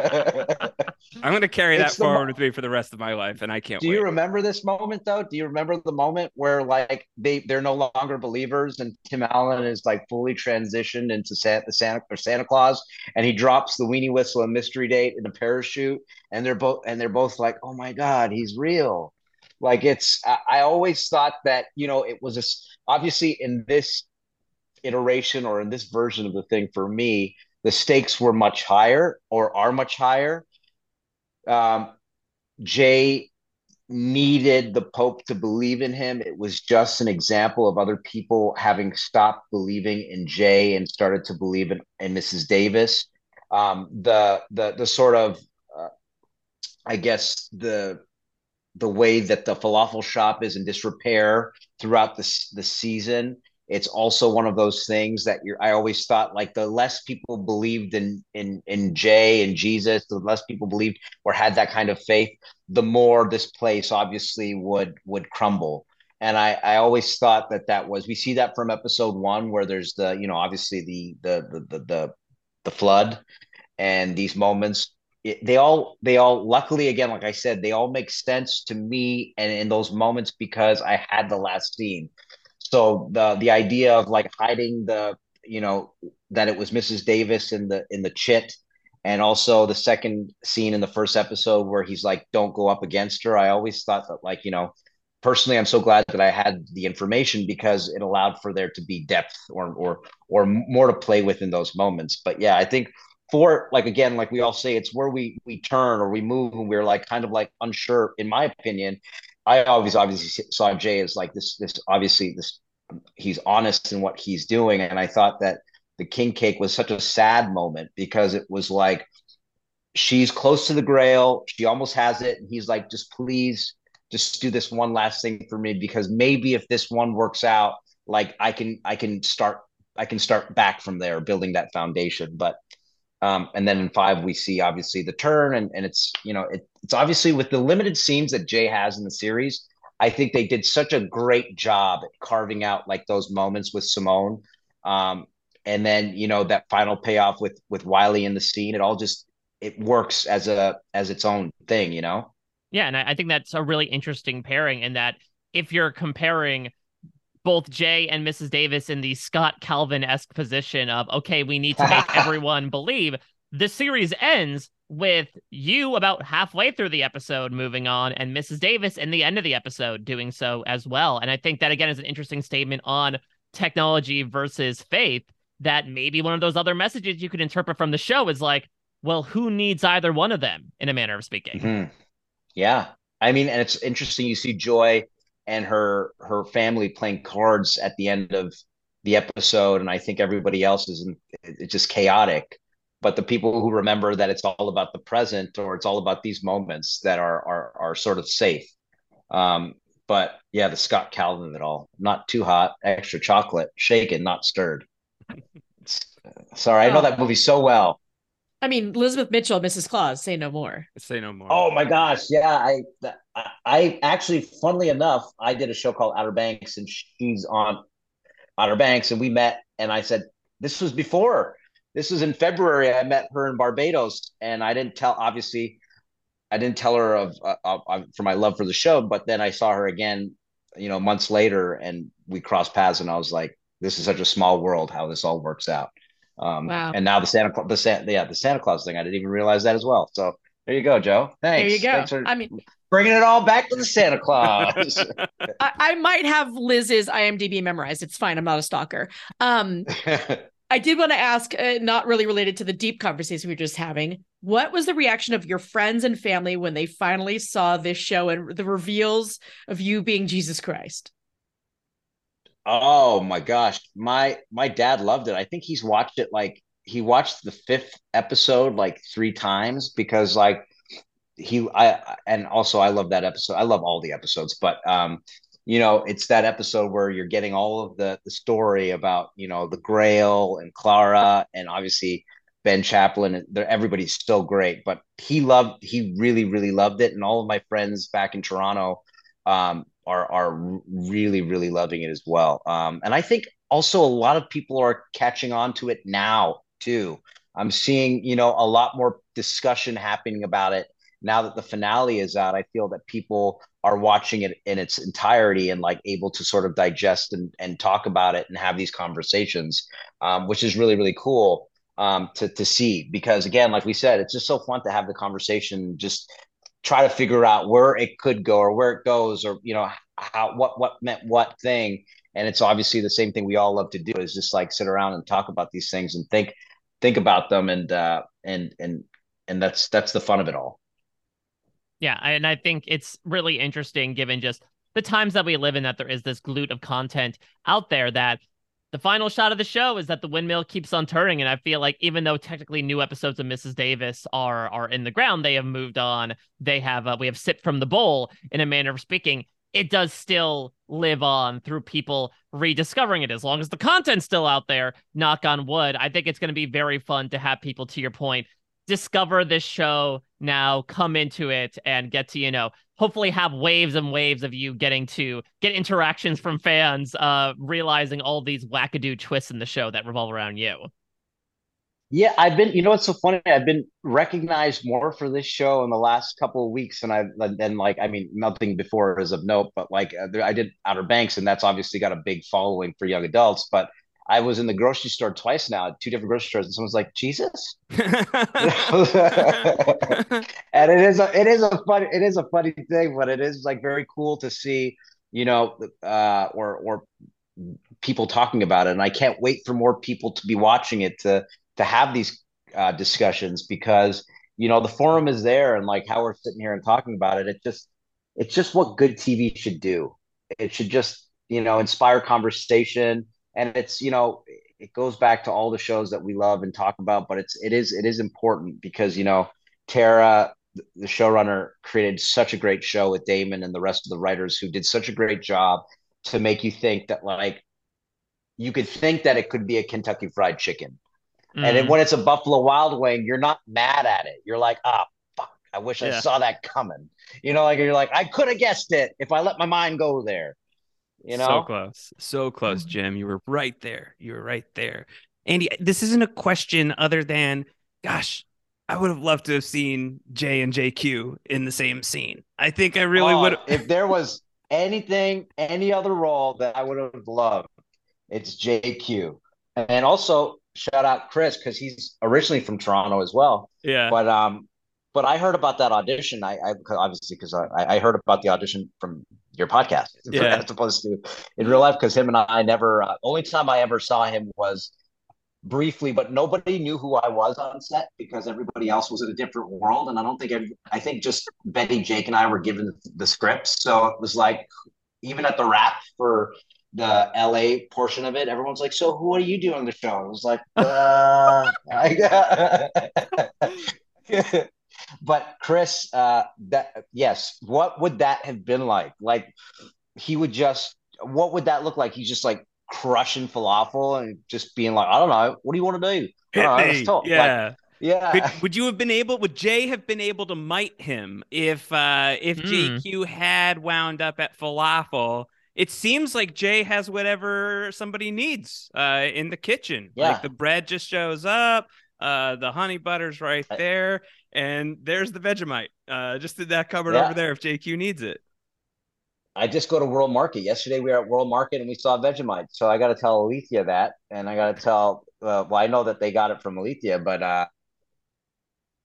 I'm going to carry that It's the forward mo- with me for the rest of my life, and I can't Do wait. you remember this moment though? Do you remember the moment where like they they're no longer believers and Tim Allen is like fully transitioned into Santa, the Santa or Santa Claus, and he drops the weenie whistle and mystery date in a parachute, and they're both and they're both like, oh my God, he's real. Like it's I, I always thought that, you know, it was a, obviously in this iteration or in this version of the thing for me, the stakes were much higher or are much higher. Um, Jay needed the Pope to believe in him. It was just an example of other people having stopped believing in Jay and started to believe in, in Missus Davis. Um, the the the sort of uh, I guess the the way that the falafel shop is in disrepair throughout the the season. It's also one of those things that you're. I always thought like the less people believed in in in Jay and Jesus, the less people believed or had that kind of faith, the more this place obviously would would crumble. And I I always thought that that was, we see that from episode one where there's the, you know, obviously the the the the the, the flood and these moments, it, they all they all luckily, again, like I said, they all make sense to me and in those moments because I had the last scene. So the the idea of like hiding the, you know, that it was Missus Davis in the in the chit, and also the second scene in the first episode where he's like, don't go up against her. I always thought that, like, you know, personally, I'm so glad that I had the information because it allowed for there to be depth or or or more to play with in those moments. But yeah, I think for, like, again, like we all say, it's where we we turn or we move and we're like kind of like unsure. In my opinion, I always obviously saw Jay as like this this obviously this, he's honest in what he's doing, and I thought that the king cake was such a sad moment because it was like she's close to the grail, she almost has it, and he's like, just please just do this one last thing for me because maybe if this one works out, like I can I can start I can start back from there building that foundation. But um, and then in five, we see obviously the turn, and, and it's, you know, it, it's obviously with the limited scenes that Jay has in the series, I think they did such a great job at carving out like those moments with Simone. Um, and then, you know, that final payoff with, with Wiley in the scene, it all just, it works as a, as its own thing, you know? Yeah, and I, I think that's a really interesting pairing in that if you're comparing both Jay and Missus Davis in the Scott Calvin-esque position of, okay, we need to make everyone believe, the series ends with you about halfway through the episode moving on and Missus Davis in the end of the episode doing so as well. And I think that, again, is an interesting statement on technology versus faith, that maybe one of those other messages you could interpret from the show is like, well, who needs either one of them, in a manner of speaking? Mm-hmm. Yeah. I mean, and it's interesting. You see Joy and her her family playing cards at the end of the episode, and I think everybody else is in, it's just chaotic. But the people who remember that it's all about the present or it's all about these moments that are are are sort of safe. Um, but yeah, the Scott Calvin of it all, not too hot, extra chocolate, shaken, not stirred. Sorry, I know Oh, that movie so well. I mean, Elizabeth Mitchell, Missus Claus, say no more. Say no more. Oh my gosh, yeah. I I actually, funnily enough, I did a show called Outer Banks, and she's on Outer Banks, and we met. And I said, this was before. This was in February. I met her in Barbados, and I didn't tell. Obviously, I didn't tell her of uh, uh, for my love for the show. But then I saw her again, you know, months later, and we crossed paths, and I was like, this is such a small world. How this all works out. Um, Wow. and now the Santa Claus, the Santa, yeah, the Santa Claus thing, I didn't even realize that as well. So There you go, Joe. There you Thanks. go. Thanks for I mean, bringing it all back to the Santa Claus. I, I might have Liz's IMDb memorized. It's fine. I'm not a stalker. Um, I did want to ask, uh, not really related to the deep conversation we were just having, what was the reaction of your friends and family when they finally saw this show and the reveals of you being Jesus Christ? Oh my gosh. My my dad loved it. I think he's watched it like he watched the fifth episode like three times because like he I and also I love that episode. I love all the episodes, but um you know, it's that episode where you're getting all of the the story about, you know, the Grail and Clara and obviously Ben Chaplin and they're, everybody's so great, but he loved he really really loved it and all of my friends back in Toronto um are are really really loving it as well. Um and I think also a lot of people are catching on to it now too. I'm seeing, you know, a lot more discussion happening about it now that the finale is out. I feel that people are watching it in its entirety and like able to sort of digest and, and talk about it and have these conversations, um, which is really, really cool um, to, to see. Because again, like we said, it's just so fun to have the conversation, just try to figure out where it could go or where it goes or, you know, how, what, what meant what thing. And it's obviously the same thing we all love to do is just like sit around and talk about these things and think, think about them. And, uh, and, and, and that's, that's the fun of it all. Yeah, and I think it's really interesting given just the times that we live in that there is this glut of content out there that the final shot of the show is that the windmill keeps on turning. And I feel like even though technically new episodes of Missus Davis are are in the ground, they have moved on. They have uh, we have sipped from the bowl in a manner of speaking. It does still live on through people rediscovering it as long as the content's still out there, knock on wood. I think it's going to be very fun to have people, to your point, discover this show now, come into it and get to, you know, hopefully have waves and waves of you getting to get interactions from fans, uh, realizing all these wackadoo twists in the show that revolve around you. Yeah, I've been, you know, what's so funny? I've been recognized more for this show in the last couple of weeks. And I've then like, I mean, nothing before is of note, but like uh, there, I did Outer Banks and that's obviously got a big following for young adults. But I was in the grocery store twice now, two different grocery stores, and someone's like, Jesus. And it is a, it is a funny, it is a funny thing, but it is like very cool to see, you know, uh, or, or people talking about it. And I can't wait for more people to be watching it to, to have these uh, discussions because you know the forum is there and like how we're sitting here and talking about it. It just it's just what good T V should do. It should just you know inspire conversation, and it's you know it goes back to all the shows that we love and talk about. But it's it is it is important because you know Tara, the showrunner, created such a great show with Damon and the rest of the writers who did such a great job to make you think that like you could think that it could be a Kentucky Fried Chicken. And then Mm, when it's a Buffalo Wild Wing, you're not mad at it. You're like, ah, fuck, I wish I Yeah. saw that coming. You know, like you're like, I could have guessed it if I let my mind go there. You So know? close. So close, Jim. You were right there. You were right there. Andy, this isn't a question other than, gosh, I would have loved to have seen Jay and J Q in the same scene. I think I really would Oh, have. if there was anything, any other role that I would have loved, it's J Q. And also shout out Chris because he's originally from Toronto as well. Yeah. But um, but I heard about that audition. I, I obviously because I, I heard about the audition from your podcast Yeah. as opposed to in real life because him and I never. Uh, only time I ever saw him was briefly, but nobody knew who I was on set because everybody else was in a different world. And I don't think every, I think just Betty, Jake, and I were given the scripts, so it was like even at the wrap for the L A portion of it, everyone's like, "So, who are you doing the show?" I was like, "Uh, I, but Chris, uh, that yes, what would that have been like? Like he would just, what would that look like? He's just like crushing falafel and just being like, I don't know, what do you want to do? I Hit don't know, let's me. talk. Like, Yeah. yeah, Could would you have been able? Would Jay have been able to mite him if uh if mm. J Q had wound up at falafel? It seems like Jay has whatever somebody needs uh in the kitchen. Like yeah. the bread just shows up, uh the honey butter's right I, there, and there's the Vegemite. Uh, just in that cupboard over yeah. there if J Q needs it. I just go to World Market. Yesterday we were at World Market and we saw Vegemite. So I got to tell Alethea that, and I got to tell. Uh, well, I know that they got it from Alethea, but uh,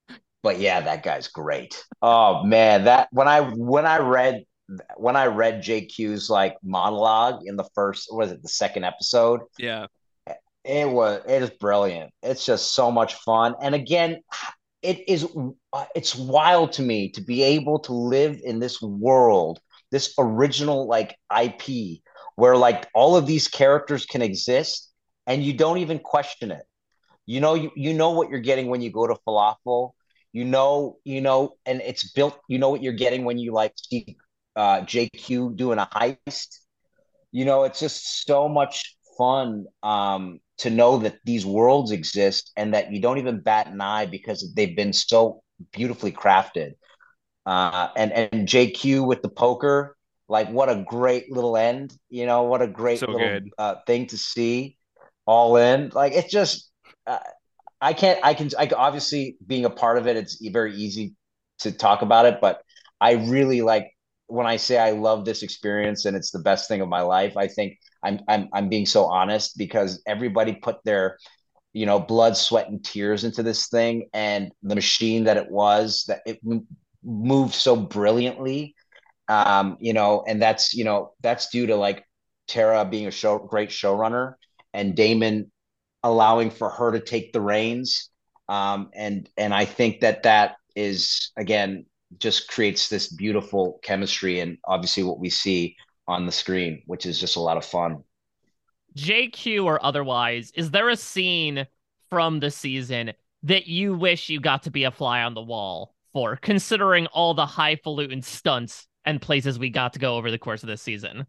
but yeah, that guy's great. Oh man, that when I when I read when I read J Q's like monologue in the first, what was it, the second episode? Yeah. It was it is brilliant. It's just so much fun. And again, it is it's wild to me to be able to live in this world, this original like I P where like all of these characters can exist and you don't even question it. You know, you, you know what you're getting when you go to falafel. You know, you know, and it's built, you know what you're getting when you like see uh J Q doing a heist. You know, it's just so much fun um to know that these worlds exist and that you don't even bat an eye because they've been so beautifully crafted. Uh and and J Q with the poker, like what a great little end, you know, what a great So little good. uh thing to see all in. Like it's just uh, I can't I can I obviously being a part of it, it's very easy to talk about it, but I really like when I say I love this experience and it's the best thing of my life. I think I'm I'm I'm being so honest because everybody put their, you know, blood, sweat, and tears into this thing, and the machine that it was, that it moved so brilliantly. Um, you know, and that's you know that's due to like Tara being a show great showrunner and Damon allowing for her to take the reins. Um, and and I think that that is again just creates this beautiful chemistry and obviously what we see on the screen, which is just a lot of fun. J Q or otherwise, is there a scene from the season that you wish you got to be a fly on the wall for, considering all the highfalutin stunts and places we got to go over the course of this season?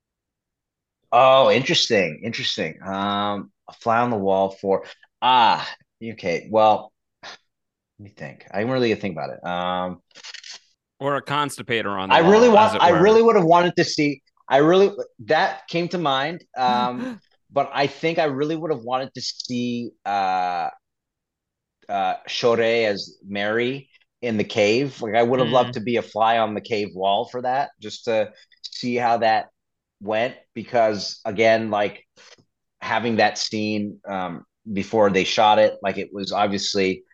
Oh, interesting, interesting. Um, a fly on the wall for ah, okay. Well, let me think. I really think about it. Um, Or a constipator on the I really wall, as want. it I were. really would have wanted to see. I really that came to mind. Um, but I think I really would have wanted to see uh uh Shore as Mary in the cave. Like I would have loved Mm. to be a fly on the cave wall for that, just to see how that went. Because again, like having that scene um before they shot it, like it was obviously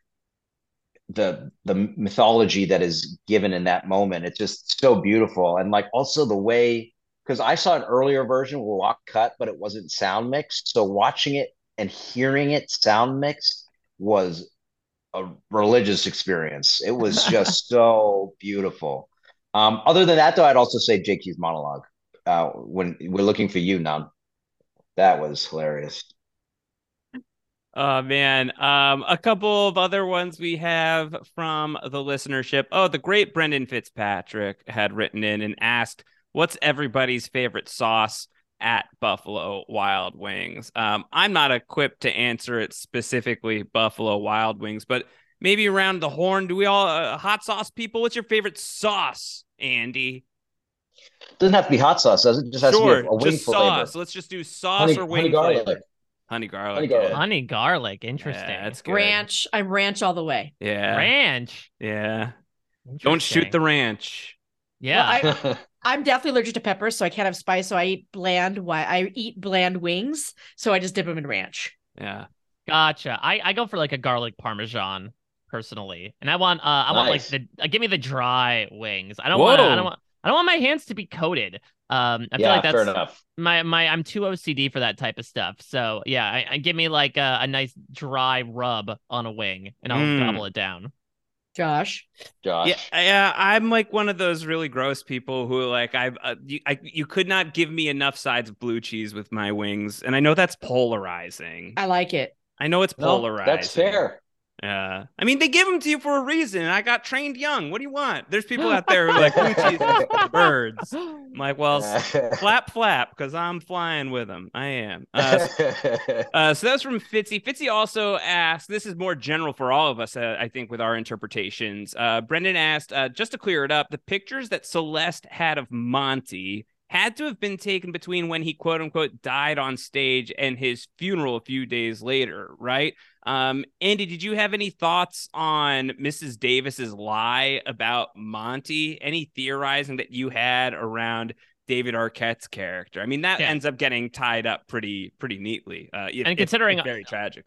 the the mythology that is given in that moment. It's just so beautiful, and like also the way because I saw an earlier version with lock cut, but it wasn't sound mixed. So watching it and hearing it sound mixed was a religious experience. It was just so beautiful. Um, other than that, though, I'd also say J Q's monologue uh, when we're looking for you now. That was hilarious. Oh man, um, a couple of other ones we have from the listenership. Oh, the great Brendan Fitzpatrick had written in and asked, "What's everybody's favorite sauce at Buffalo Wild Wings?" Um, I'm not equipped to answer it specifically, Buffalo Wild Wings, but maybe around the horn. Do we all uh, hot sauce people? What's your favorite sauce, Andy? Doesn't have to be hot sauce, does it? It just has to be a, Sure, a wing just sauce. flavor. Let's just do sauce Honey, or honey wing garlic, flavor. Honey honey garlic, garlic. good. Honey garlic, Yeah, interesting. that's good. Ranch. I'm ranch all the way. Yeah, Ranch, yeah. Don't shoot interesting. the ranch. Yeah. Well, I I'm definitely allergic to pepper, so I can't have spice. So I eat bland. Why I eat bland wings, so I just dip them in ranch. Yeah. Gotcha. I, I go for like a garlic parmesan personally, and I want uh I want like Nice. the uh, give me the dry wings. I don't want to I don't Whoa. want I don't want my hands to be coated. Um, I feel Yeah, like fair that's enough. my my I'm too O C D for that type of stuff. So yeah, I, I give me like a, a nice dry rub on a wing, and I'll Mm. gobble it down. Josh, Yeah, Josh. yeah. I'm like one of those really gross people who like I've uh, you, I you could not give me enough sides of blue cheese with my wings, and I know that's polarizing. I like it. I know it's No, that's polarizing. fair. Yeah. I mean, they give them to you for a reason. I got trained young. What do you want? There's people out there who are like blue cheese is for birds. I'm like, well, flap flap, because I'm flying with them. I am. Uh, Uh, so that's from Fitzy. Fitzy also asked, this is more general for all of us, uh, I think, with our interpretations. Uh, Brendan asked, uh, just to clear it up, the pictures that Celeste had of Monty had to have been taken between when he, quote unquote, died on stage and his funeral a few days later, right? Um, Andy, did you have any thoughts on Missus Davis's lie about Monty? Any theorizing that you had around David Arquette's character? I mean, that Yeah. ends up getting tied up pretty pretty neatly, uh, if, And if- considering if very tragically.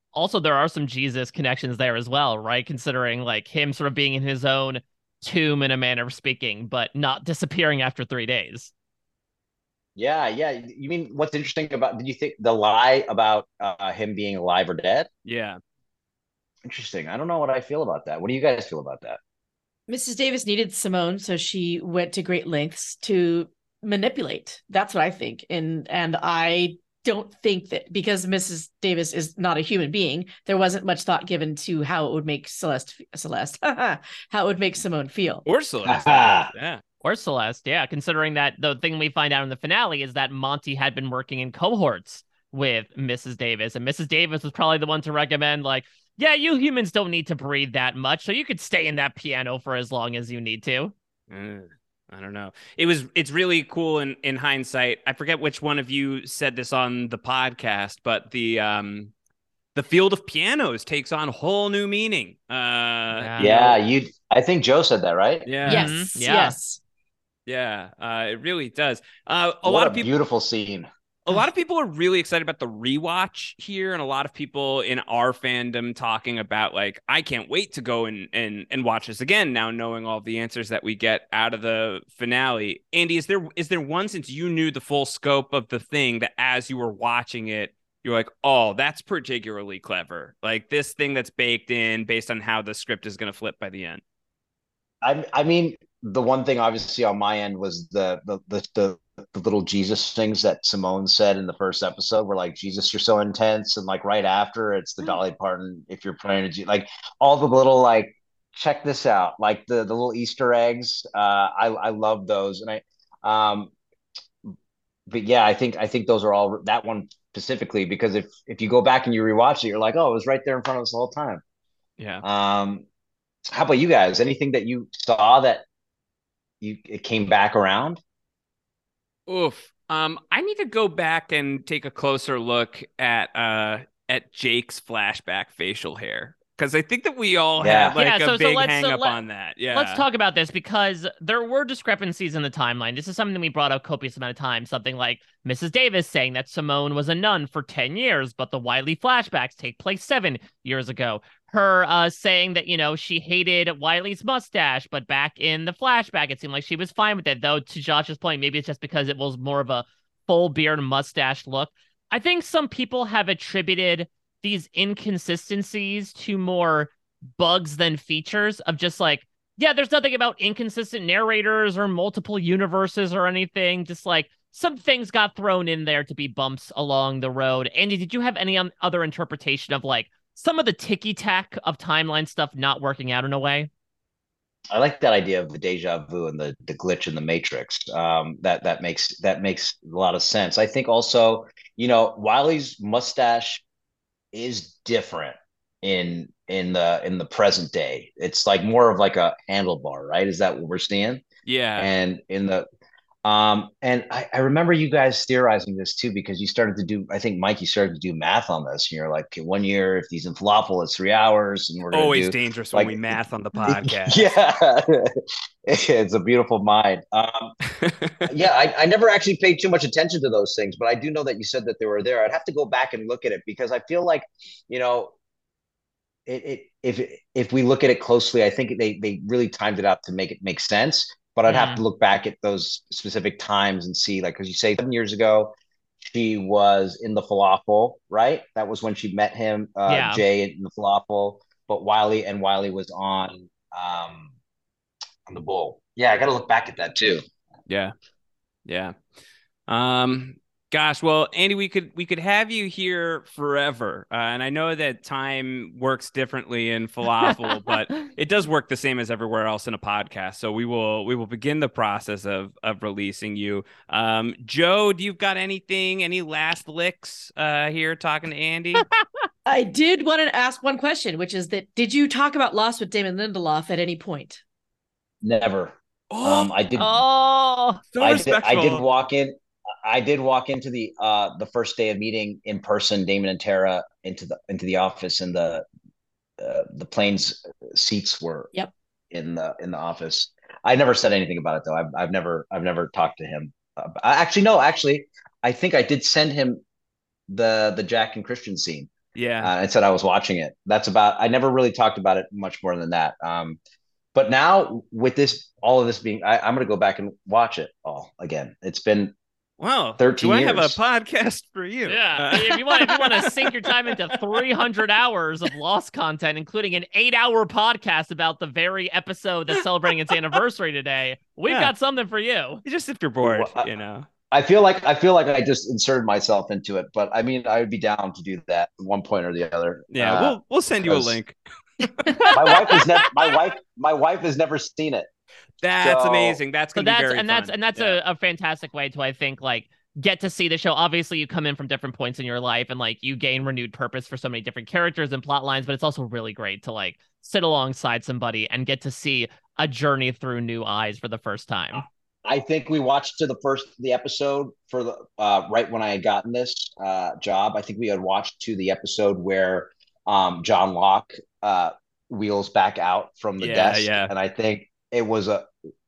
Also, there are some Jesus connections there as well, right? Considering like him sort of being in his own tomb in a manner of speaking, but not disappearing after three days. Yeah, yeah. You mean what's interesting about? Did you think the lie about uh, him being alive or dead? Yeah. Interesting. I don't know what I feel about that. What do you guys feel about that? Missus Davis needed Simone, so she went to great lengths to manipulate. That's what I think. And and I don't think that because Missus Davis is not a human being, there wasn't much thought given to how it would make Celeste Celeste how it would make Simone feel. Or Celeste. Yeah. Or Celeste, yeah. Considering that the thing we find out in the finale is that Monty had been working in cohorts with Missus Davis, and Missus Davis was probably the one to recommend, like, yeah, you humans don't need to breathe that much, so you could stay in that piano for as long as you need to. Uh, I don't know. It was. It's really cool in in hindsight. I forget which one of you said this on the podcast, but the um the field of pianos takes on whole new meaning. Uh, Yeah. Yeah, know, you. I think Joe said that, right? yeah, Yes, Mhm. Yeah. yes. yeah. Uh, it really does. Uh, a What lot a of people. beautiful scene. A lot of people are really excited about the rewatch here, and a lot of people in our fandom talking about like, I can't wait to go and and and watch this again now, knowing all the answers that we get out of the finale. Andy, is there is there one, since you knew the full scope of the thing, that as you were watching it, you're like, oh, that's particularly clever, like this thing that's baked in based on how the script is going to flip by the end? I I mean, the one thing obviously on my end was the the the the, the little Jesus things that Simone said in the first episode were like, Jesus, you're so intense, and like right after it's the Dolly Parton, if you're praying to Jesus, like all the little like check this out, like the the little Easter eggs. Uh, I I love those, and I um, but yeah, I think I think those are all that one specifically because if if you go back and you rewatch it, you're like, oh, it was right there in front of us the whole time. Yeah. Um, how about you guys? Anything that you saw that you it came back around? Oof. Um, I need to go back and take a closer look at uh at Jake's flashback facial hair, because I think that we all Yeah. had like Yeah, a so- so big let's- hang so up let- on that. Yeah. Let's talk about this because there were discrepancies in the timeline. This is something we brought up copious amount of times. Something like Missus Davis saying that Simone was a nun for ten years, but the Wiley flashbacks take place seven years ago. Her uh, saying that, you know, she hated Wiley's mustache, but back in the flashback, it seemed like she was fine with it. Though, to Josh's point, maybe it's just because it was more of a full beard mustache look. I think some people have attributed these inconsistencies to more bugs than features of just like, yeah, there's nothing about inconsistent narrators or multiple universes or anything. Just like some things got thrown in there to be bumps along the road. Andy, did you have any um, other interpretation of like some of the ticky tack of timeline stuff not working out in a way? I like that idea of the deja vu and the the glitch in the matrix. Um, that that makes that makes a lot of sense. I think also, you know, Wiley's mustache is different in in the in the present day. It's like more of like a handlebar, right? Is that what we're seeing? Yeah. And in the um and I, I remember you guys theorizing this too because you started to do I think Mike you started to do math on this and you're like okay, one year if he's in falafel it's three hours and we're gonna Always do dangerous like when we math on the podcast. yeah it's a beautiful mind. um yeah I, I never actually paid too much attention to those things but I do know that you said that they were there. I'd have to go back and look at it because I feel like you know it, it if if we look at it closely, I think they they really timed it out to make it make sense. But I'd have Mm. to look back at those specific times and see, like, because you say seven years ago, she was in the falafel, right? That was when she met him, uh, Yeah. Jay in the falafel. But Wiley and Wiley was on um on the bull. Yeah, I got to look back at that too. Yeah. Yeah. Um, gosh, well, Andy, we could we could have you here forever. Uh, and I know that time works differently in falafel, but it does work the same as everywhere else in a podcast. So we will we will begin the process of of releasing you. Um, Joe, do you've got anything, any last licks uh here talking to Andy? I did want to ask one question, which is that did you talk about Lost with Damon Lindelof at any point? Never. Oh, Um, I did. Oh, so I did, I respectful. did walk in. I did walk into the uh the first day of meeting in person, Damon and Tara into the into the office, and the uh, the plane's seats were Yep. in the in the office. I never said anything about it though. I've I've never I've never talked to him. Uh, actually, no. Actually, I think I did send him the the Jack and Christian scene. Yeah. Uh, and said I was watching it. That's about. I never really talked about it much more than that. Um, but now with this, all of this being, I, I'm going to go back and watch it all again. It's been Well, thirteen do I years. have a podcast for you? Yeah, Uh, if you want, if you want to sink your time into three hundred hours of Lost content, including an eight-hour podcast about the very episode that's celebrating its anniversary today, we've Yeah. got something for you. just if you're bored, Well, I- you know. I feel like I feel like I just inserted myself into it, but I mean, I would be down to do that at one point or the other. Yeah, Uh, we'll we'll send you a 'cause- link. my wife has never. My wife. My wife has never seen it. That's So- amazing. That's So gonna be that's very and that's fun. and that's Yeah. a, a fantastic way to, I think, like get to see the show. Obviously, you come in from different points in your life and like you gain renewed purpose for so many different characters and plot lines, but it's also really great to like sit alongside somebody and get to see a journey through new eyes for the first time. I think we watched to the first the episode for the uh, right when I had gotten this uh, job. I think we had watched to the episode where um, John Locke uh, wheels back out from the Yeah, desk, yeah. and I think it was a,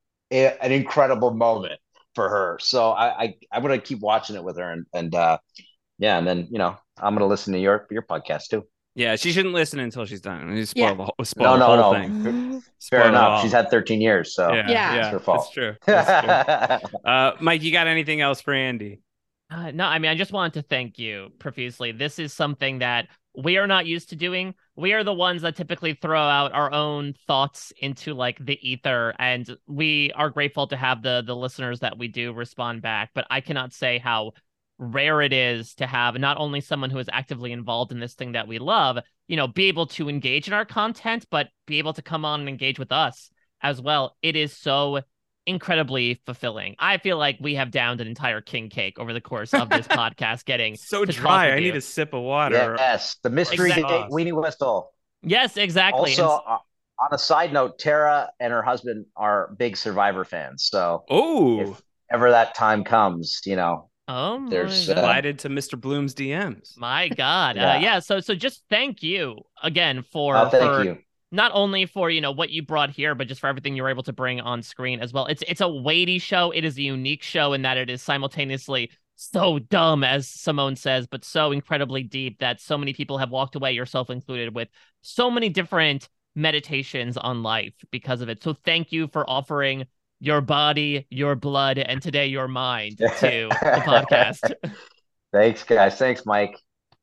a an incredible moment for her. So I, I I'm gonna keep watching it with her, and and uh, yeah, and then you know I'm gonna listen to your your podcast too. Yeah, she shouldn't listen until she's done. You spoil Yeah. the whole, spoil No, the no, whole no. thing. Spoil Fair it enough. all. She's had thirteen years, so Yeah, Yeah. yeah, It's her fault. That's true. That's true. Uh, Mike, you got anything else for Andy? Uh, no, I mean, I just wanted to thank you profusely. This is something that we are not used to doing. We are the ones that typically throw out our own thoughts into like the ether, and we are grateful to have the the listeners that we do respond back. But I cannot say how rare it is to have not only someone who is actively involved in this thing that we love, you know, be able to engage in our content, but be able to come on and engage with us as well. It is so incredibly fulfilling. I feel like we have downed an entire king cake over the course of this podcast, getting So to talk dry. with I you. need a sip of water. yes, the mystery Exactly. date weenie whistle. Yes, exactly. Also, And- uh, on a side note, Tara and her husband are big Survivor fans. So Oh, if ever that time comes, you know, oh my there's, God. uh, slided to Mister Bloom's D Ms. My God. Yeah. Uh, yeah. So, so just thank you again for, oh, thank for you. not only for, you know, what you brought here, but just for everything you were able to bring on screen as well. It's, it's a weighty show. It is a unique show in that it is simultaneously so dumb, as Simone says, but so incredibly deep that so many people have walked away, yourself included, with so many different meditations on life because of it. So thank you for offering your body, your blood, and today your mind to the podcast. Thanks, guys. Thanks, Mike.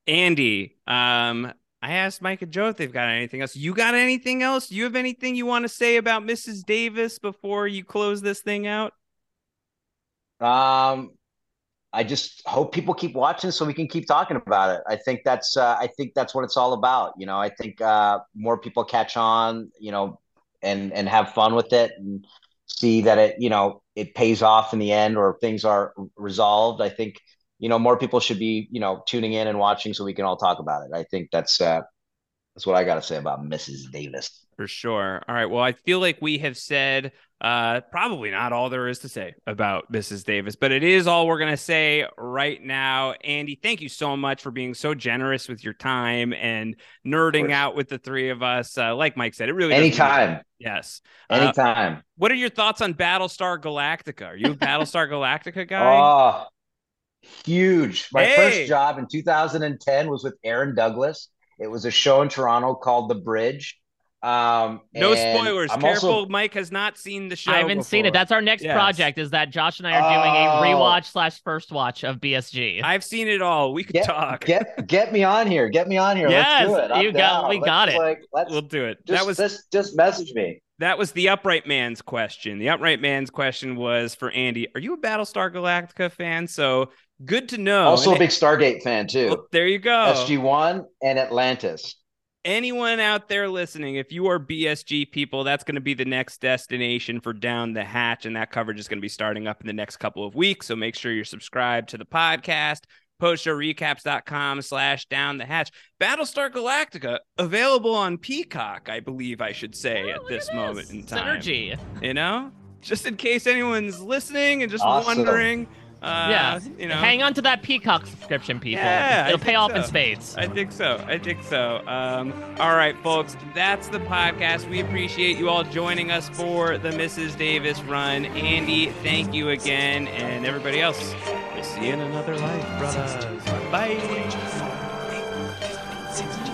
Andy, um, I asked Mike and Joe if they've got anything else. You got anything else? You have anything you want to say about Missus Davis before you close this thing out? Um, I just hope people keep watching so we can keep talking about it. I think that's uh, I think that's what it's all about. You know, I think uh, more people catch on, you know, and and have fun with it and see that it, you know, it pays off in the end or things are resolved. I think, you know, more people should be, you know, tuning in and watching so we can all talk about it. I think that's uh, that's what I got to say about Missus Davis. For sure. All right. Well, I feel like we have said uh, probably not all there is to say about Missus Davis, but it is all we're going to say right now. Andy, thank you so much for being so generous with your time and nerding out with the three of us. Uh, like Mike said, it really does Anytime. mean- Yes. Uh, Anytime. what are your thoughts on Battlestar Galactica? Are you a Battlestar Galactica guy? Oh, huge. My Hey. first job in two thousand ten was with Aaron Douglas. It was a show in Toronto called The Bridge. Um, No and spoilers. I'm Careful, also- Mike has not seen the show. I haven't seen it. before. That's our next Yes. project, is that Josh and I are doing a Oh. rewatch slash first watch of B S G. I've seen it all. We could get, talk. get get me on here. Get me on here. Yes, let's do it. I'm you got- down. we Let's, got it. Like, let's We'll do it. just, that was just just message me. that was the upright man's question. The upright man's question was for Andy. Are you a Battlestar Galactica fan? So good to know. Also a And- big Stargate fan too. Well, there you go. S G one and Atlantis. Anyone out there listening, if you are B S G people, that's going to be the next destination for Down the Hatch, and that coverage is going to be starting up in the next couple of weeks. So make sure you're subscribed to the podcast. postshowrecaps.com slash down the hatch. Battlestar Galactica, available on Peacock, I believe I should say Oh, at look this at moment in time. Synergy. You know? Just in case anyone's listening and just Awesome. wondering. Uh, Yeah. You know. Hang on to that Peacock subscription, people. Yeah, I It'll pay think off in so. spades. I think so. I think so. Um, all right, folks, that's the podcast. We appreciate you all joining us for the Missus Davis run. Andy, thank you again. And everybody else, we'll see you in another life, brothers. Bye. Scenes of